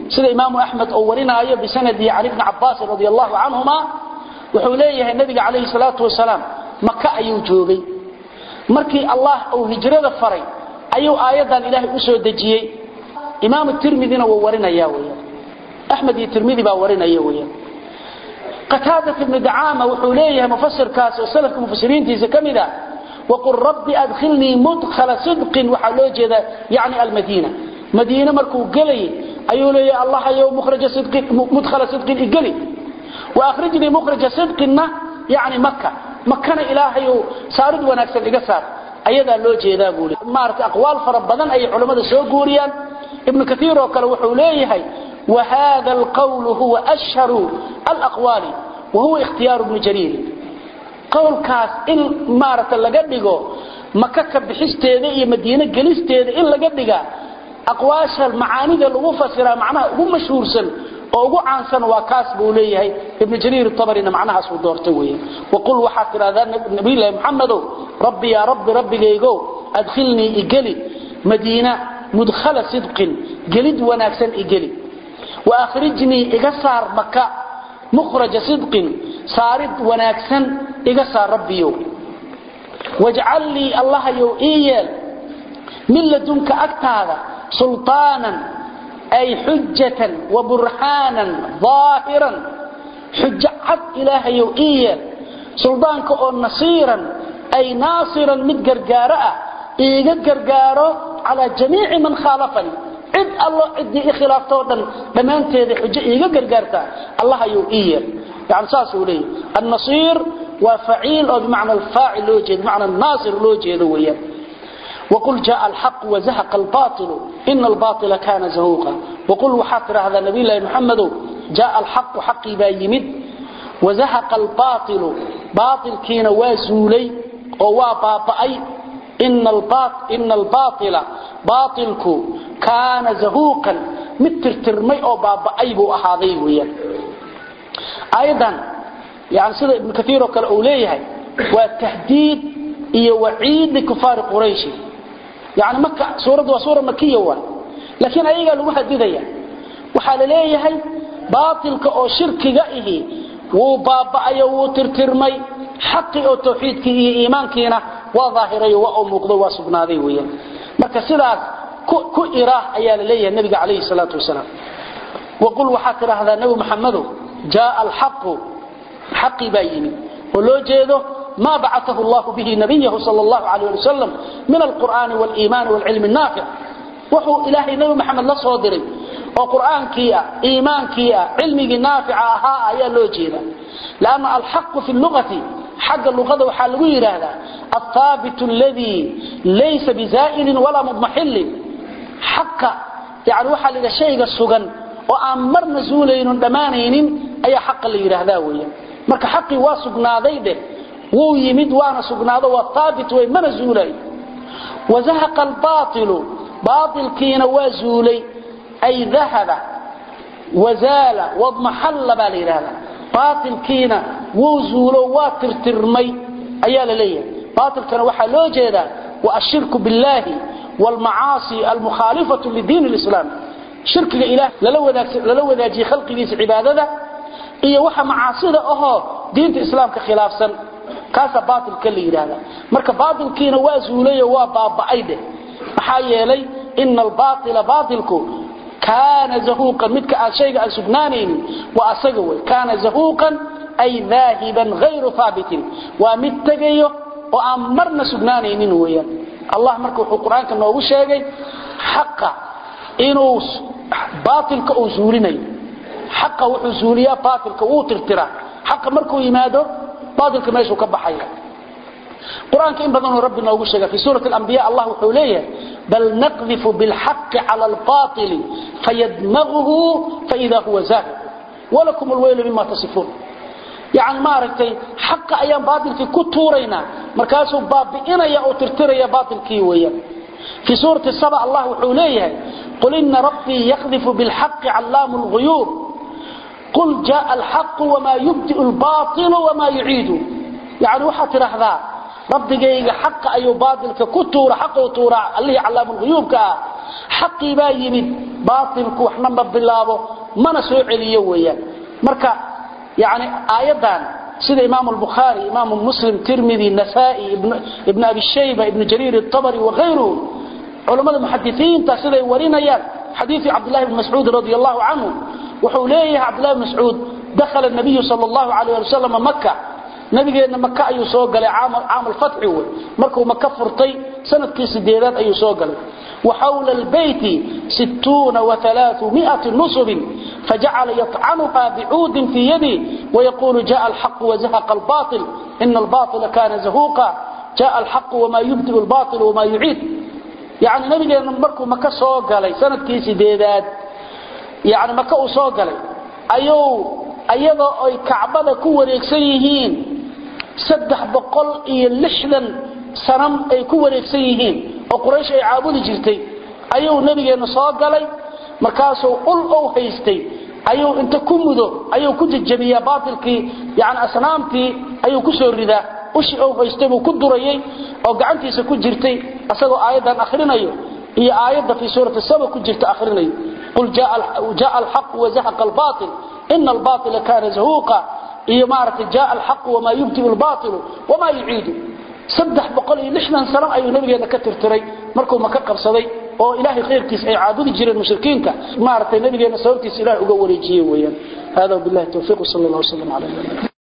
A: sida Imam Ahmad oo warinaayo bisanadi Ali ibn Abbas radiyallahu anhuma wuxuu leeyahay nabiga kaleey salaatu wasalaam Makka ayuu joogay markii Allah uu hijrada faray ayuu aayadan Ilaahay u soo dajiyay Imam Tirmidhina wuu warinaya weeyo Ahmad iyo Tirmidhi baa warinaya weeyo Qatada ibn Da'ama wuxuu leeyahay mufassirkaas oo salafka mufassiriintiisa kamida وقل ربي أدخلني مدخل صدق وحلو جدا يعني المدينة مدينة مركو قلي أيقول يا الله يوم مخرج صدق مدخل صدق إقلي وأخرجني مخرج صدقنا يعني مكة مكة إلهي سارد ونكسر إقصار أيضا لو جدا قولي مارك أقوال فربنا أي علماء سوى قوريا ابن كثير وكال وحوليه وهذا القول هو أشهر الأقوال وهو اختيار ابن جرير qowlkaas in maarata laga dhigo Makka ka bixisteeda iyo Madiina galisteeda in laga dhiga aqwaasha macaanida lagu fasira macnaha ugu mashhuursan oo ugu caansan waa kaas buu leeyahay ibn Jarir at-Tabari macnaha soo doortay weeye waqul waxa tiraahdaa nabi Muhammad rabbi ya rabbi rabbigaygo adkhilni igali Madiina mudkhala sidqin galid wanaagsan igali wa akhrijni igasar Makka مخرج صدق صارد وناكسن إقصى ربيو واجعل لي الله يوئيل من لدنك أكتاذ سلطانا أي حجة وبرهانا ظاهرا حجة عد إله يوئيل سلطانك أو نصيرا أي ناصرا متقرقارا إيقا قرقارا على جميع من خالفني عد الله عدي إخلاف طوردن لمن تهدي حجة إيقا قرقارتا الله يوئيل يعني ساسو ليه النصير وفعيل أو بمعنى الفاعل لوجه بمعنى الناصر لوجه ذويا وقل جاء الحق وزهق الباطل إن الباطل كان زهوقا وقل وحاطر هذا النبي الله محمد جاء الحق حقي بايمد وزهق الباطل باطل كين وازولي ووابابأي إن الباطل, إن الباطل باطلك كان زهوقا متر ترمي أو بابأي بو أحاضي ويا أيضا يعني سيدة ابن كثير وكال أوليه والتهديد إيه وعيد لكفار قريش يعني مكة سورة وسورة مكية وان لكن أيها اللي مهددية وحال ليه باطلك أو شرك جائه وبابأي وترترمي حقي أو توحيدك إيه إيمانكينا وظاهري وأمقضي وسبناذي ويا مكة سيدة كو إراه أيها ليه النبي عليه الصلاة والسلام وقل وحاكر هذا النبي محمد جاء الحق حق بايني ولو جيده ما بعثه الله به نبيه صلى الله عليه وسلم من القرآن والإيمان والعلم النافع وحو إلهي نبي محمد الله صادري وقرآن كيا إيمان كيا علمي نافع ها يا لو جيده لأن الحق في اللغة حق اللغة وحالوير هذا الثابت الذي ليس بزائل ولا مضمحل حق يعني وحال إذا شيء السجن وأمر نزولين دمانين أي حق اللي يرهذا ويا marka xaqi waa sugnaaday wuu yimid waana sugnaado waa taabit way mana zuulay wazahaqa al-batil batilkiina waa zuulay ay dhahaba wazala wadmahalla balirada batilkiina wuu zuulo waa tirtirmay ayaa la leeyahay batilkana waxa loo jeedaa wa ashirku billahi wal maasi al mukhalifatu lidin al-islam shirkiga ilaah lala wadaag lala wadaaji khalqigiisa cibaadada iyo waxa macaasida ahoo diinta islaamka khilaafsan kaasa baatil kale yiraahdo marka baatilkiina waa zuulay waa baaba'ayde waxa yeelay innal baatila baatilku kaana zahuqan midka aan shayga aan sugnaanayn wa asaga way kaana zahuqan ay dhaahiban ghayru thabitin wa mittagayo oo aan marna sugnaanaynin weeyaan allah marka wuxuu quraanka noogu sheegay xaqa inuu baatilka uu zuulinayo حق وحزوليا باطلك وترترا حق مركو يمادو باطلك ماشو كبخايا قرآن كإن بدن ربنا وغشيغا في سورة الأنبياء الله وحوليه بل نقذف بالحق على الباطل فيدمغه فإذا هو زاهد ولكم الويل مما تصفون يعني ما ركتي حق أيام باطل في كتورينا مركاسو بابئنا يا أو ترترا يا باطل كيويا في سورة السبع الله وحوليه قل إن ربي يقذف بالحق علام الغيوب قل جاء الحق وما يبدئ الباطل وما يعيد يعني وحط رحضا ربي جاي حق أي باطل ككتور حق وتورع اللي علام الغيوب كا حقي با يمد باطلك وحنا ما بلابو ما سو عليو ويان marka يعني ايضا سيد امام البخاري امام مسلم ترمذي النسائي ابن ابن ابي شيبه ابن جرير الطبري وغيره علماء المحدثين تاسيده ورينيان حديث عبد الله بن مسعود رضي الله عنه وحوليه عبد الله بن مسعود دخل النبي صلى الله عليه وسلم مكة نبينا مكة أيو سوغل عام عام الفتح مركو مكة فرطي سنة كيس الديرات أيو سوغل وحول البيت ستون وثلاثمائة نصب فجعل يطعنها بعود في يدي ويقول جاء الحق وزهق الباطل إن الباطل كان زهوقا جاء الحق وما يبدئ الباطل وما يعيد يعني نبينا مركو مكة سوغل سنة كيس الديرات يعني مكة سوغل أيو ayada ay kacbada ku wareegsan yihiin saddex boqol iyo lixdan sanam ay ku wareegsan yihiin oo quraysh ay caabudi jirtay ayuu nabigeena soo galay markaasuu ul oo haystay ayuu inta ku mudo ayuu ku jajabiyaa baatilkii yaani asnaamtii ayuu ku soo ridaa ushi oo haystay buu ku durayay oo gacantiisa ku jirtay asagoo aayadan akhrinayo iyo aayada fi suurati saba ku jirta akhrinayo qul jaa jaa al-haqq wa zahaqa al-baatil إن الباطل كان زهوقا إيه معرفة جاء الحق وما يبدئ الباطل وما يعيد صدح بقوله لحنا سلام أي نبي هذا كتر تري مركو مكقر صدي أو إلهي خير كيس أي عابد جير المشركين معرفة نبي هذا سوى كيس إلهي أقول جيه ويان هذا بالله التوفيق صلى الله عليه وسلم على النبي